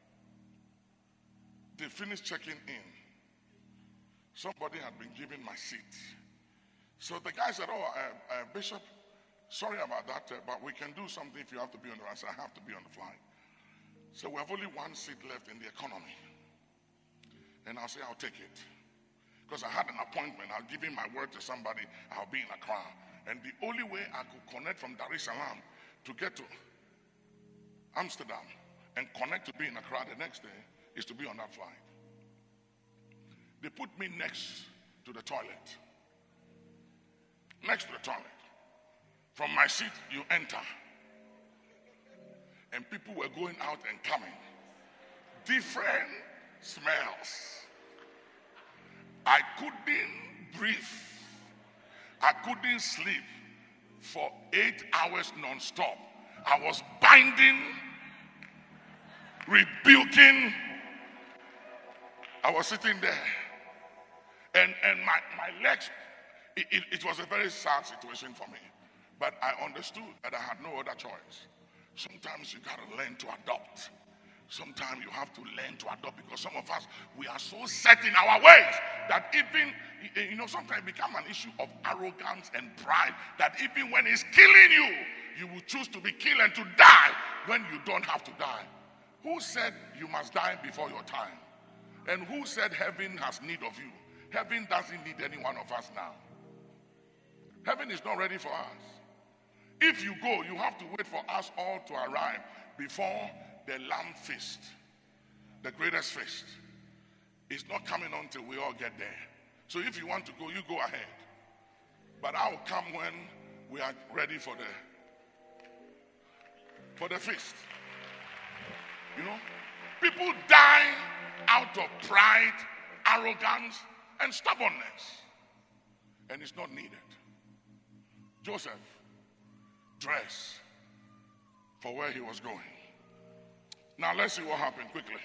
they finished checking in. Somebody had been given my seat. So the guy said, Bishop, sorry about that, but we can do something if you have to be on the flight. I said, I have to be on the flight. So we have only one seat left in the economy. And I'll say, I'll take it. Because I had an appointment. I'll give in my word to somebody. I'll be in Accra. And the only way I could connect from Dar es Salaam to get to Amsterdam and connect to be in Accra the next day is to be on that flight. They put me next to the toilet. Next to the toilet. From my seat, you enter. And people were going out and coming. Different smells. I couldn't breathe. I couldn't sleep for 8 hours non-stop. I was binding, rebuking. I was sitting there. And my legs, it was a very sad situation for me. But I understood that I had no other choice. Sometimes you got to learn to adopt. Sometimes you have to learn to adopt, because some of us, we are so set in our ways that even, sometimes it becomes an issue of arrogance and pride, that even when it's killing you, you will choose to be killed and to die when you don't have to die. Who said you must die before your time? And who said heaven has need of you? Heaven doesn't need any one of us now. Heaven is not ready for us. If you go, you have to wait for us all to arrive before the Lamb feast, the greatest feast. It's not coming until we all get there. So if you want to go, you go ahead. But I will come when we are ready for the feast. People die out of pride, arrogance, and stubbornness. And it's not needed. Joseph dressed for where he was going. Now let's see what happened quickly.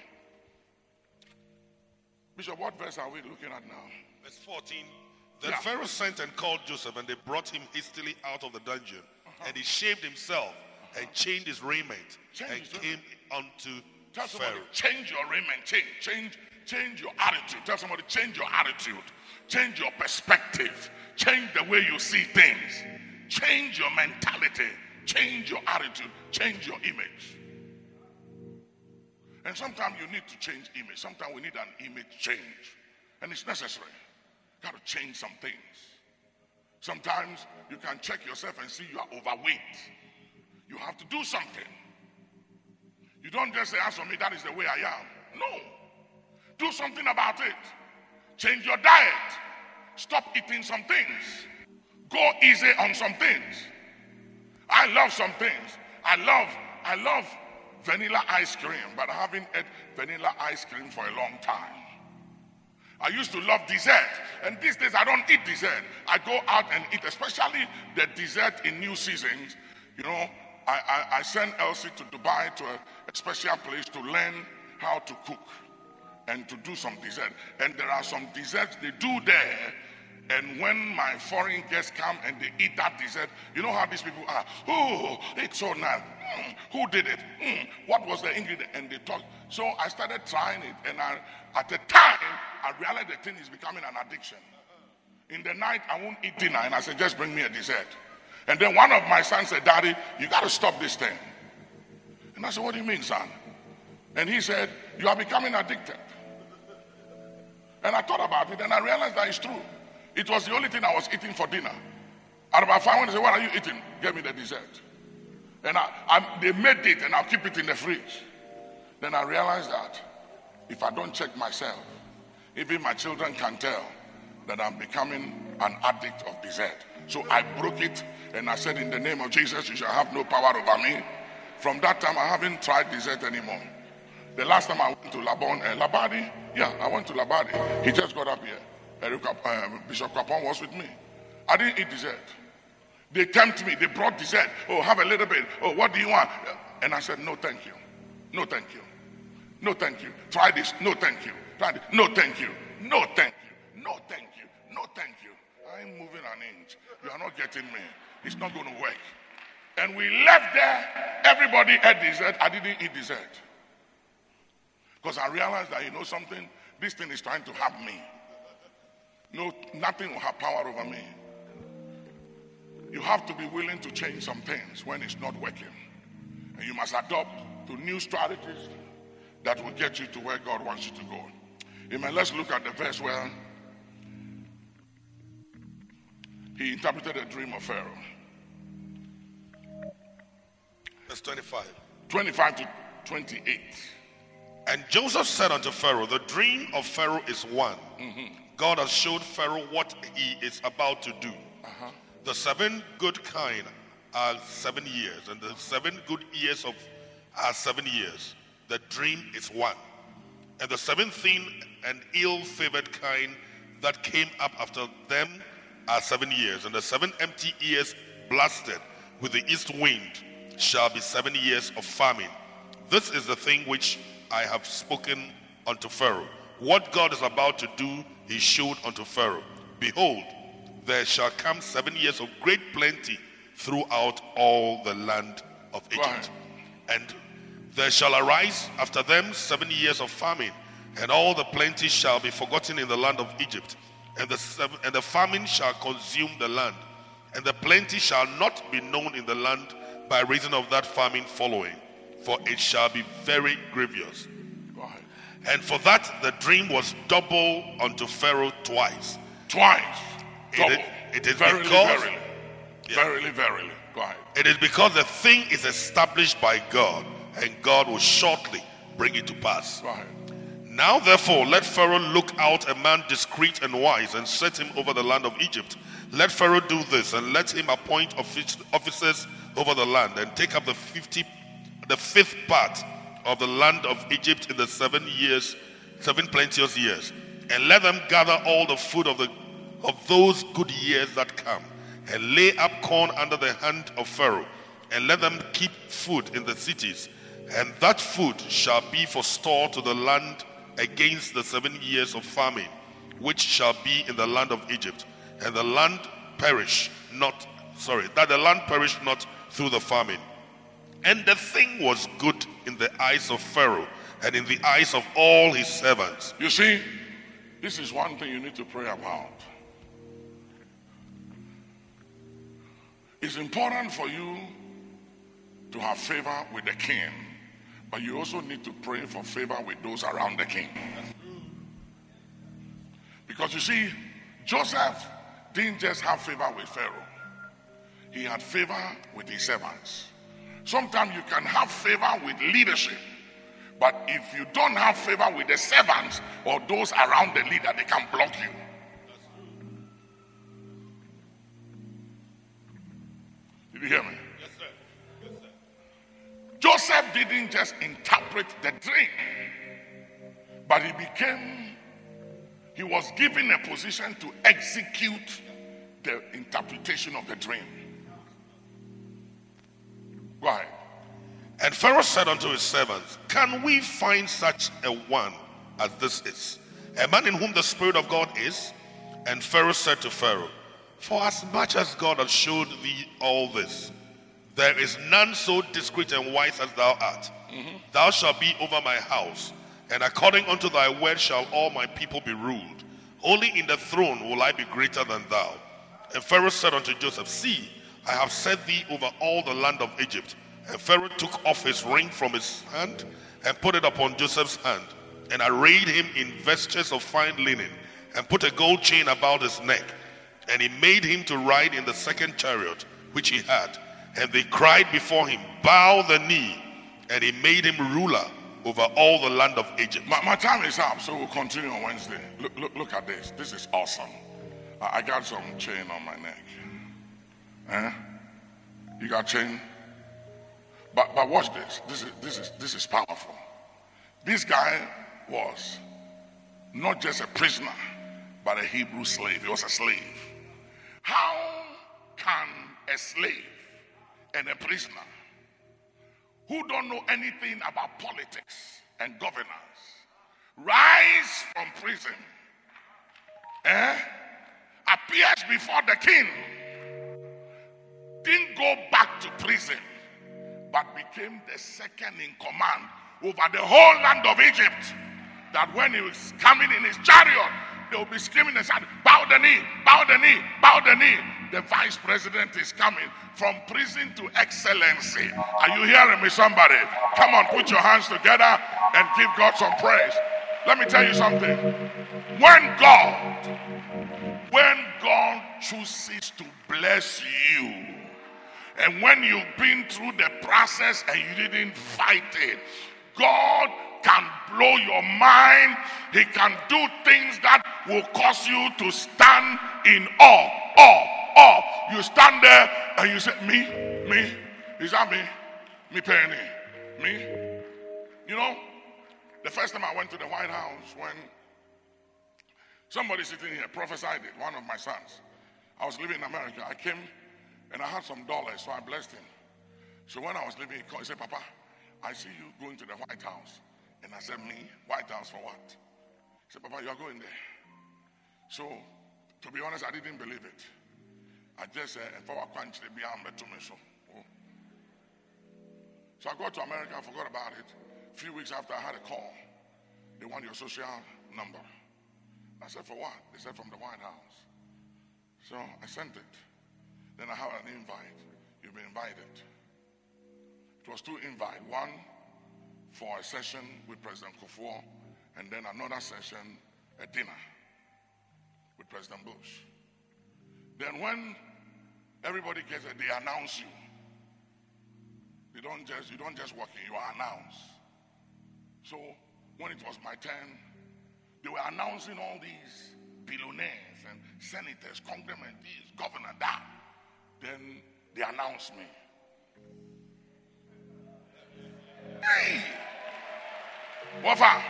Bishop, what verse are we looking at now? Verse 14. Then Pharaoh sent and called Joseph, and they brought him hastily out of the dungeon. And he shaved himself and changed his raiment came unto Tell somebody, Pharaoh. change your raiment, change your attitude. Tell somebody, change your attitude, change your perspective, change the way you see things, change your mentality, change your attitude, change your image. And sometimes you need to change image. Sometimes we need an image change. And it's necessary. Got to change some things. Sometimes you can check yourself and see you are overweight. You have to do something. You don't just say, as for me, that is the way I am. No. Do something about it. Change your diet. Stop eating some things. Go easy on some things. I love some things. I love vanilla ice cream, but I haven't had vanilla ice cream for a long time. I used to love dessert, and these days I don't eat dessert. I go out and eat, especially the dessert in new seasons. I send Elsie to Dubai to a special place to learn how to cook and to do some dessert. And there are some desserts they do there. And when my foreign guests come and they eat that dessert, you know how these people are. Oh, it's so nice. Who did it? What was the ingredient? And they talk. So I started trying it. And at the time, I realized the thing is becoming an addiction. In the night, I won't eat dinner. And I said, just bring me a dessert. And then one of my sons said, Daddy, you got to stop this thing. And I said, what do you mean, son? And he said, you are becoming addicted. And I thought about it, and I realized that it's true. It was the only thing I was eating for dinner. At about 5 minutes, I said, what are you eating? Give me the dessert. And they made it, and I'll keep it in the fridge. Then I realized that if I don't check myself, even my children can tell that I'm becoming an addict of dessert. So I broke it and I said, in the name of Jesus, you shall have no power over me. From that time, I haven't tried dessert anymore. The last time I went to Labadi, I went to Labadi. He just got up here. Bishop Kapon was with me. I didn't eat dessert. They tempted me. They brought dessert. Oh, have a little bit. Oh, what do you want? And I said, no, thank you. No, thank you. No, thank you. Try this. No, thank you. Try this. No, thank you. No, thank you. No, thank you. No, thank you. I ain't moving an inch. You are not getting me. It's not going to work. And we left there. Everybody ate dessert. I didn't eat dessert. Because I realized that, you know something? This thing is trying to have me. No, nothing will have power over me. You have to be willing to change some things when it's not working. And you must adopt to new strategies that will get you to where God wants you to go. Amen. Let's look at the verse where he interpreted a dream of Pharaoh. Verse 25. 25 to 28. And Joseph said unto Pharaoh, the dream of Pharaoh is one. God has showed Pharaoh what he is about to do. The 7 good kine are 7 years, and the 7 good years are 7 years. The dream is one. And the 7 thin and ill-favored kine that came up after them are 7 years, and the 7 empty ears blasted with the east wind shall be 7 years of famine. This is the thing which I have spoken unto Pharaoh. What God is about to do, he showed unto Pharaoh. Behold, there shall come 7 years of great plenty throughout all the land of Egypt. And there shall arise after them 7 years of famine, and all the plenty shall be forgotten in the land of Egypt. And the famine shall consume the land, and the plenty shall not be known in the land by reason of that famine following, for it shall be very grievous. And for that the dream was double unto Pharaoh twice. Twice. Double. It is verily, because, verily. Verily, verily. Go ahead. It is because the thing is established by God, and God will shortly bring it to pass. Go ahead. Now therefore let Pharaoh look out a man discreet and wise, and set him over the land of Egypt. Let Pharaoh do this, and let him appoint officers over the land, and take up the 5th part of the land of Egypt in the 7 plenteous years, and let them gather all the food of those good years that come, and lay up corn under the hand of Pharaoh, and let them keep food in the cities, and that food shall be for store to the land against the 7 years of famine, which shall be in the land of Egypt, and the land perish not, that the land perish not through the famine. And the thing was good in the eyes of Pharaoh, and in the eyes of all his servants. You see, this is one thing you need to pray about. It's important for you to have favor with the king, but you also need to pray for favor with those around the king. Because you see, Joseph didn't just have favor with Pharaoh. He had favor with his servants. Sometimes you can have favor with leadership, but if you don't have favor with the servants or those around the leader, they can block you. Did you hear me? Yes, sir. Yes, sir. Joseph didn't just interpret the dream, but he was given a position to execute the interpretation of the dream. Go ahead. And Pharaoh said unto his servants, can we find such a one as this is, a man in whom the Spirit of God is? And Pharaoh said to Pharaoh, for as much as God has showed thee all this, there is none so discreet and wise as thou art. Thou shalt be over my house, and according unto thy word shall all my people be ruled. Only in the throne will I be greater than thou. And Pharaoh said unto Joseph, see, I have set thee over all the land of Egypt. And Pharaoh took off his ring from his hand and put it upon Joseph's hand, and arrayed him in vestures of fine linen, and put a gold chain about his neck. And he made him to ride in the 2nd chariot which he had. And they cried before him, bow the knee. And he made him ruler over all the land of Egypt. My time is up, so we'll continue on Wednesday. Look at this. This is awesome. I got some chain on my neck. You got chain? But watch this. This is powerful. This guy was not just a prisoner, but a Hebrew slave. He was a slave. How can a slave and a prisoner who don't know anything about politics and governance rise from prison, appears before the king, didn't go back to prison, but became the second in command over the whole land of Egypt? That when he was coming in his chariot, they will be screaming and saying, bow the knee, bow the knee, bow the knee. The vice president is coming from prison to excellency. Are you hearing me, somebody? Come on, put your hands together and give God some praise. Let me tell you something. When God chooses to bless you, and when you've been through the process and you didn't fight it, God can blow your mind. He can do things that will cause you to stand in awe. You stand there and you say, me? Is that me? Me, Penny? Me? You know, the first time I went to the White House, when somebody sitting here prophesied it, one of my sons. I was living in America. I came and I had some dollars, so I blessed him. So when I was leaving, he said, Papa, I see you going to the White House. And I said, me? White House for what? He said, Papa, you are going there. So, to be honest, I didn't believe it. I just said, so I got to America, I forgot about it. A few weeks after, I had a call. They want your social number. I said, for what? They said, from the White House. So I sent it. Then I had an invite. You've been invited. It was two invites. One for a session with President Kufuor, and then another session, a dinner with President Bush. Then when everybody gets it, they announce you. You don't just walk in, you are announced. So when it was my turn, they were announcing all these billionaires and senators, congressmen, this, governor, that. Then they announced me. Hey! Wafa.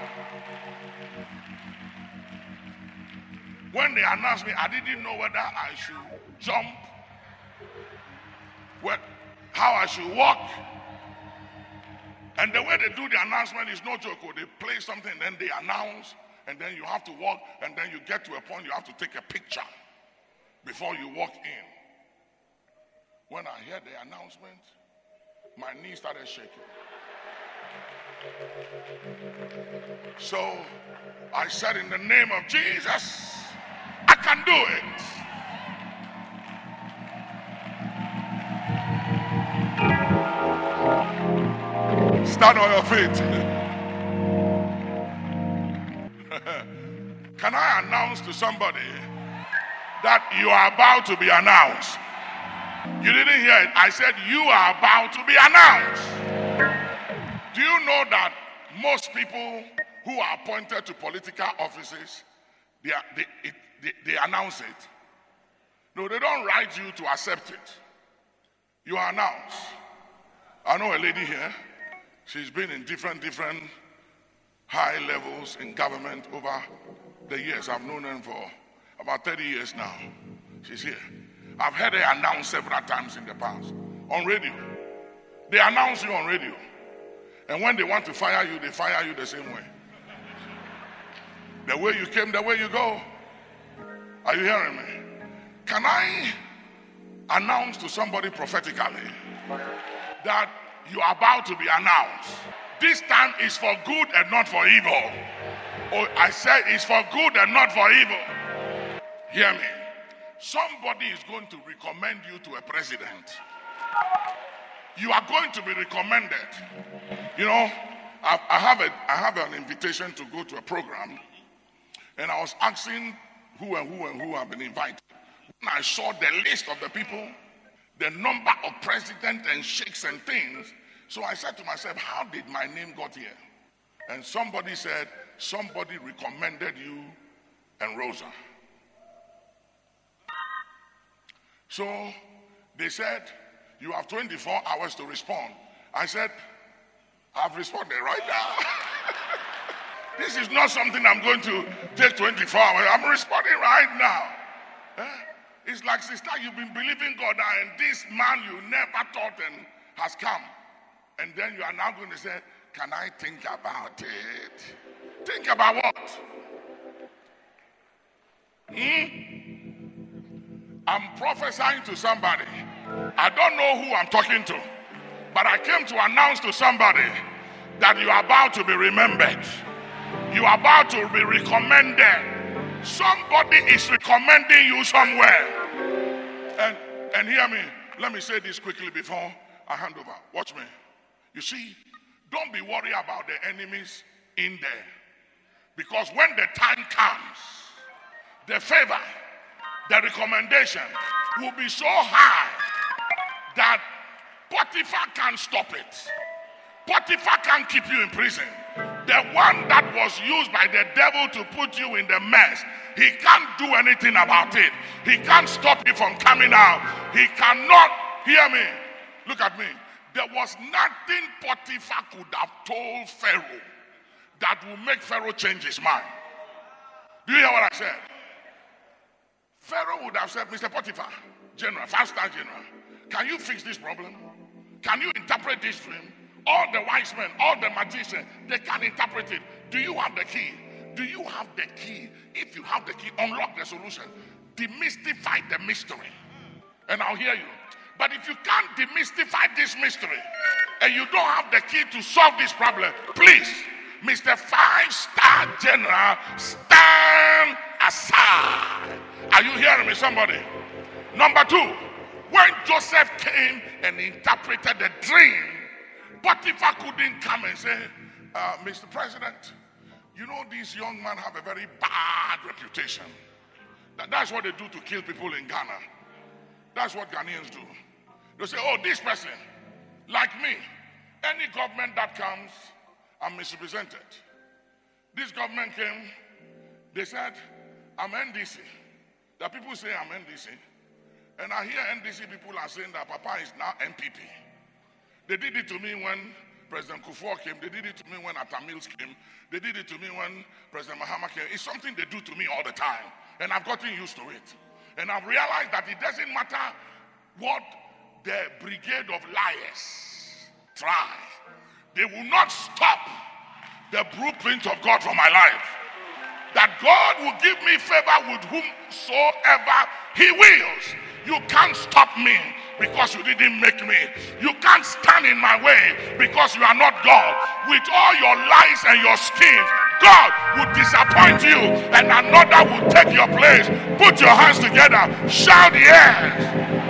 When they announced me, I didn't know whether I should jump, how I should walk. And the way they do the announcement is no joke. They play something, then they announce, and then you have to walk, and then you get to a point you have to take a picture before you walk in. When I heard the announcement, my knee started shaking. So I said, in the name of Jesus, I can do it. Stand on your feet. Can I announce to somebody that you are about to be announced? You didn't hear it. I said you are about to be announced. Do you know that most people who are appointed to political offices, they announce it? No, they don't write you to accept it. You are announced. I know a lady here. She's been in different high levels in government over the years. I've known her for about 30 years now. She's here. I've heard her announce several times in the past on radio. They announce you on radio. And when they want to fire you, they fire you the same way. The way you came, the way you go. Are you hearing me? Can I announce to somebody prophetically that you are about to be announced? This time is for good and not for evil. Oh, I said it's for good and not for evil. Hear me. Somebody is going to recommend you to a president. You are going to be recommended. You know, I have an invitation to go to a program, and I was asking who have been invited. When I saw the list of the people, the number of presidents and sheikhs and things, so I said to myself, how did my name got here? And somebody said, somebody recommended you and Rosa. So they said, you have 24 hours to respond. I said, I've responded right now. This is not something I'm going to take 24 hours. I'm responding right now. It's like, sister, you've been believing God, and this man you never thought and has come. And then you are now going to say, can I think about it? Think about what? I'm prophesying to somebody. I don't know who I'm talking to, but I came to announce to somebody that you are about to be remembered. You are about to be recommended. Somebody is recommending you somewhere. And hear me. Let me say this quickly before I hand over. Watch me. You see, don't be worried about the enemies in there. Because when the time comes, the favor, the recommendation will be so high that Potiphar can't stop it. Potiphar can't keep you in prison. The one that was used by the devil to put you in the mess, he can't do anything about it. He can't stop you from coming out. He cannot, hear me, look at me. There was nothing Potiphar could have told Pharaoh that will make Pharaoh change his mind. Do you hear what I said? Pharaoh would have said, Mr. Potiphar, general, 5-star general, can you fix this problem? Can you interpret this dream? All the wise men, all the magicians, they can interpret it. Do you have the key? Do you have the key? If you have the key, unlock the solution. Demystify the mystery. And I'll hear you. But if you can't demystify this mystery and you don't have the key to solve this problem, please, Mr. 5-star general, stand aside. Are you hearing me, somebody? Number 2, when Joseph came and interpreted the dream, Potiphar couldn't come and say, Mr. President, you know these young men have a very bad reputation. That's what they do to kill people in Ghana. That's what Ghanaians do. They say, oh, this person, like me, any government that comes, I'm misrepresented. This government came, they said, I'm NDC. The people say I'm NDC. And I hear NDC people are saying that Papa is now MPP. They did it to me when President Kufuor came. They did it to me when Atta Mills came. They did it to me when President Mahama came. It's something they do to me all the time. And I've gotten used to it. And I've realized that it doesn't matter what the brigade of liars try. They will not stop the blueprint of God for my life. That God will give me favor with whomsoever he wills. You can't stop me because you didn't make me. You can't stand in my way because you are not God. With all your lies and your schemes, God will disappoint you and another will take your place. Put your hands together. Shout yes.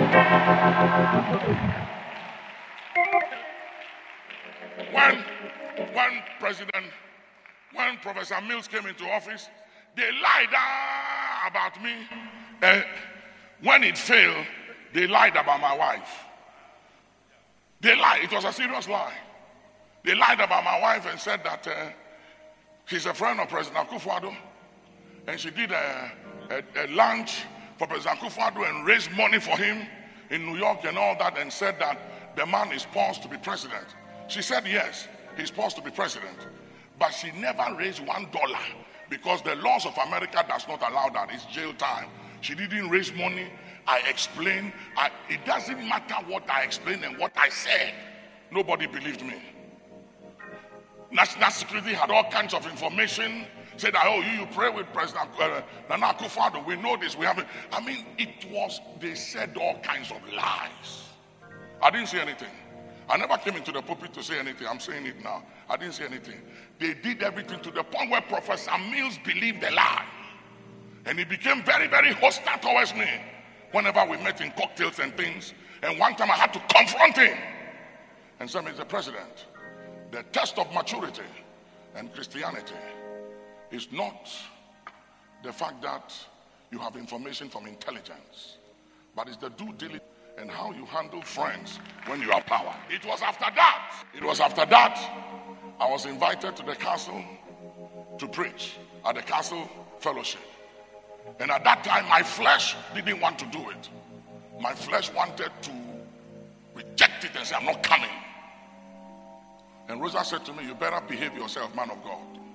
When Professor Mills came into office, they lied about me. When it failed, they lied about my wife. They lied. It was a serious lie. They lied about my wife and said that she's a friend of President Akufo-Addo, and she did a lunch for President Akufo-Addo and raised money for him in New York and all that, and said that the man is poised to be president. She said yes, he's poised to be president, but she never raised $1 because the laws of America does not allow that. It's jail time. She didn't raise money. I explained. It doesn't matter what I explained and what I said. Nobody believed me. National Security had all kinds of information. Said that, oh, you pray with President Nana Akufo-Addo. We know this. We haven't. I mean, they said all kinds of lies. I didn't say anything. I never came into the pulpit to say anything. I'm saying it now. I didn't say anything. They did everything to the point where Professor Mills believed the lie. And he became very, very hostile towards me whenever we met in cocktails and things. And one time I had to confront him and say, Mr. President, the test of maturity and Christianity is not the fact that you have information from intelligence, but it's the due diligence and how you handle friends when you have power. It was after that I was invited to the castle to preach at the castle fellowship. And at that time, my flesh didn't want to do it. My flesh wanted to reject it and say, I'm not coming. And Rosa said to me, you better behave yourself, man of God.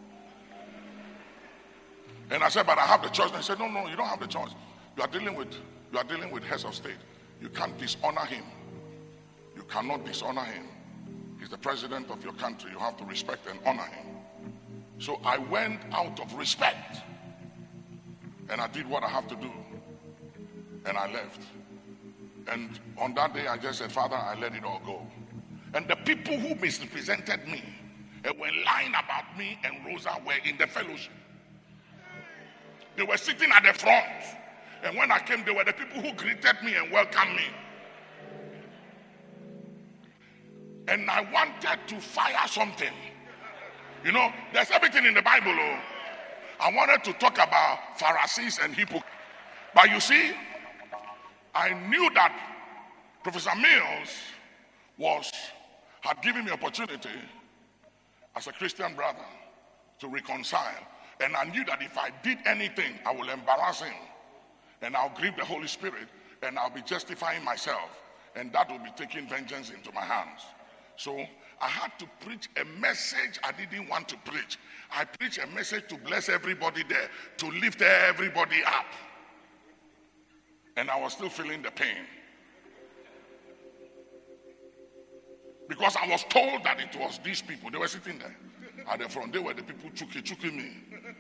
And I said, but I have the choice. And I said, no, you don't have the choice. You are dealing with heads of state. You can't dishonor him. You cannot dishonor him. He's the president of your country. You have to respect and honor him. So I went out of respect. And I did what I have to do. And I left. And on that day, I just said, Father, I let it all go. And the people who misrepresented me and were lying about me and Rosa were in the fellowship. They were sitting at the front. And when I came, they were the people who greeted me and welcomed me. And I wanted to fire something. You know, there's everything in the Bible. Oh. I wanted to talk about Pharisees and hypocrites. But you see, I knew that Professor Mills had given me opportunity as a Christian brother to reconcile. And I knew that if I did anything, I will embarrass him. And I'll grieve the Holy Spirit. And I'll be justifying myself. And that will be taking vengeance into my hands. So I had to preach a message I didn't want to preach. I preached a message to bless everybody there, to lift everybody up. And I was still feeling the pain. Because I was told that it was these people. They were sitting there at the front. They were the people chuking me.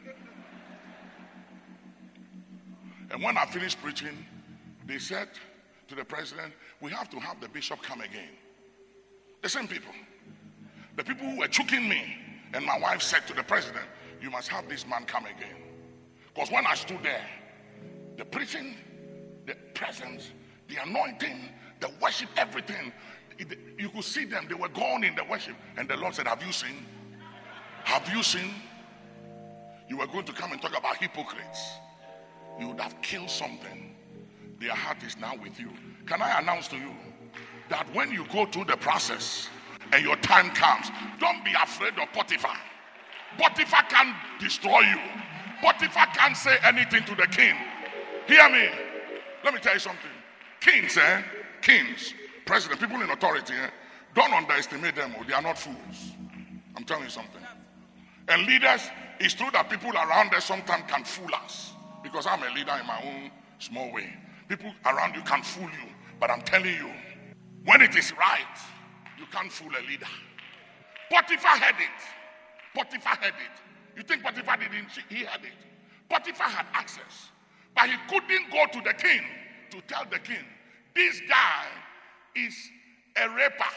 And when I finished preaching, they said to the president, we have to have the bishop come again. The same people. The people who were choking me. And my wife said to the president, you must have this man come again. Because when I stood there, the preaching, the presence, the anointing, the worship, everything, you could see them. They were gone in the worship. And the Lord said, have you seen? Have you seen? You were going to come and talk about hypocrites. You would have killed something. Their heart is now with you. Can I announce to you that when you go through the process and your time comes, don't be afraid of Potiphar. Potiphar can't destroy you. Potiphar can't say anything to the king. Hear me. Let me tell you something. Kings, president, people in authority, don't underestimate them. They are not fools. I'm telling you something. And leaders, it's true that people around us sometimes can fool us. Because I'm a leader in my own small way. People around you can fool you. But I'm telling you, when it is right, you can't fool a leader. Potiphar had it. Potiphar had it. You think Potiphar didn't? He had it. Potiphar had access. But he couldn't go to the king to tell the king, this guy is a raper.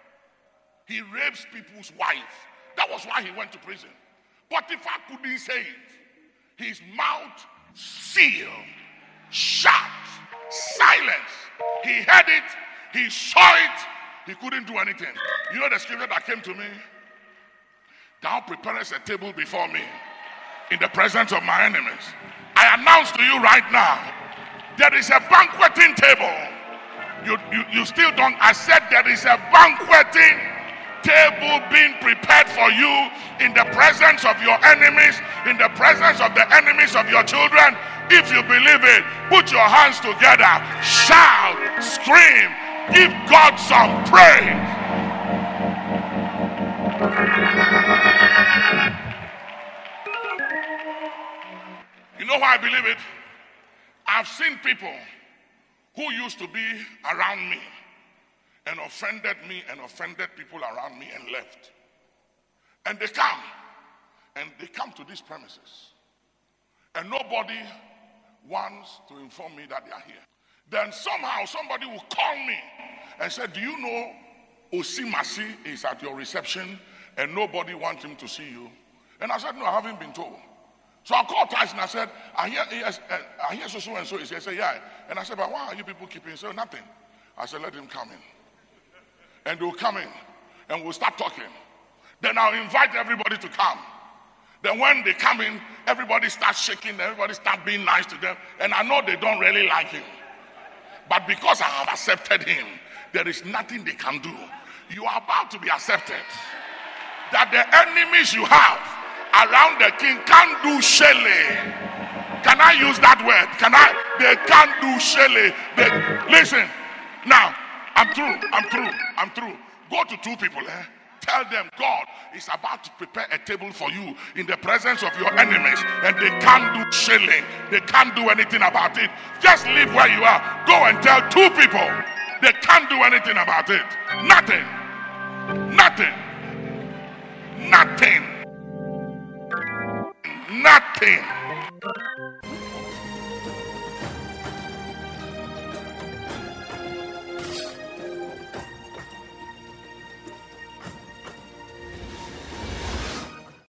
He rapes people's wives. That was why he went to prison. Potiphar couldn't say it. His mouth sealed, shut, silence. He heard it. He saw it. He couldn't do anything. You know the scripture that came to me? Thou preparest a table before me in the presence of my enemies. I announce to you right now, there is a banqueting table. You still don't. I said there is a banqueting table being prepared for you in the presence of your enemies, in the presence of the enemies of your children. If you believe it, put your hands together, shout, scream, give God some praise. You know why I believe it? I've seen people who used to be around me and offended me and offended people around me and left. And they come to these premises. And nobody wants to inform me that they are here. Then somehow somebody will call me and say, do you know Osimasi is at your reception and nobody wants him to see you? And I said, no, I haven't been told. So I called twice and I said, I hear so and so is here. I said, yeah. And I said, but why are you people keeping? He said, nothing. I said, let him come in. And they'll come in and we'll start talking. Then I'll invite everybody to come. Then when they come in, everybody starts shaking, everybody starts being nice to them. And I know they don't really like him. But because I have accepted him, there is nothing they can do. You are about to be accepted. that the enemies you have around the king can't do shele. Can I use that word? They can't do shele. Listen, now, I'm through. Go to two people, tell them God is about to prepare a table for you in the presence of your enemies, and they can't do shilling. They can't do anything about it. Just live where you are. Go and tell two people they can't do anything about it. Nothing. Nothing.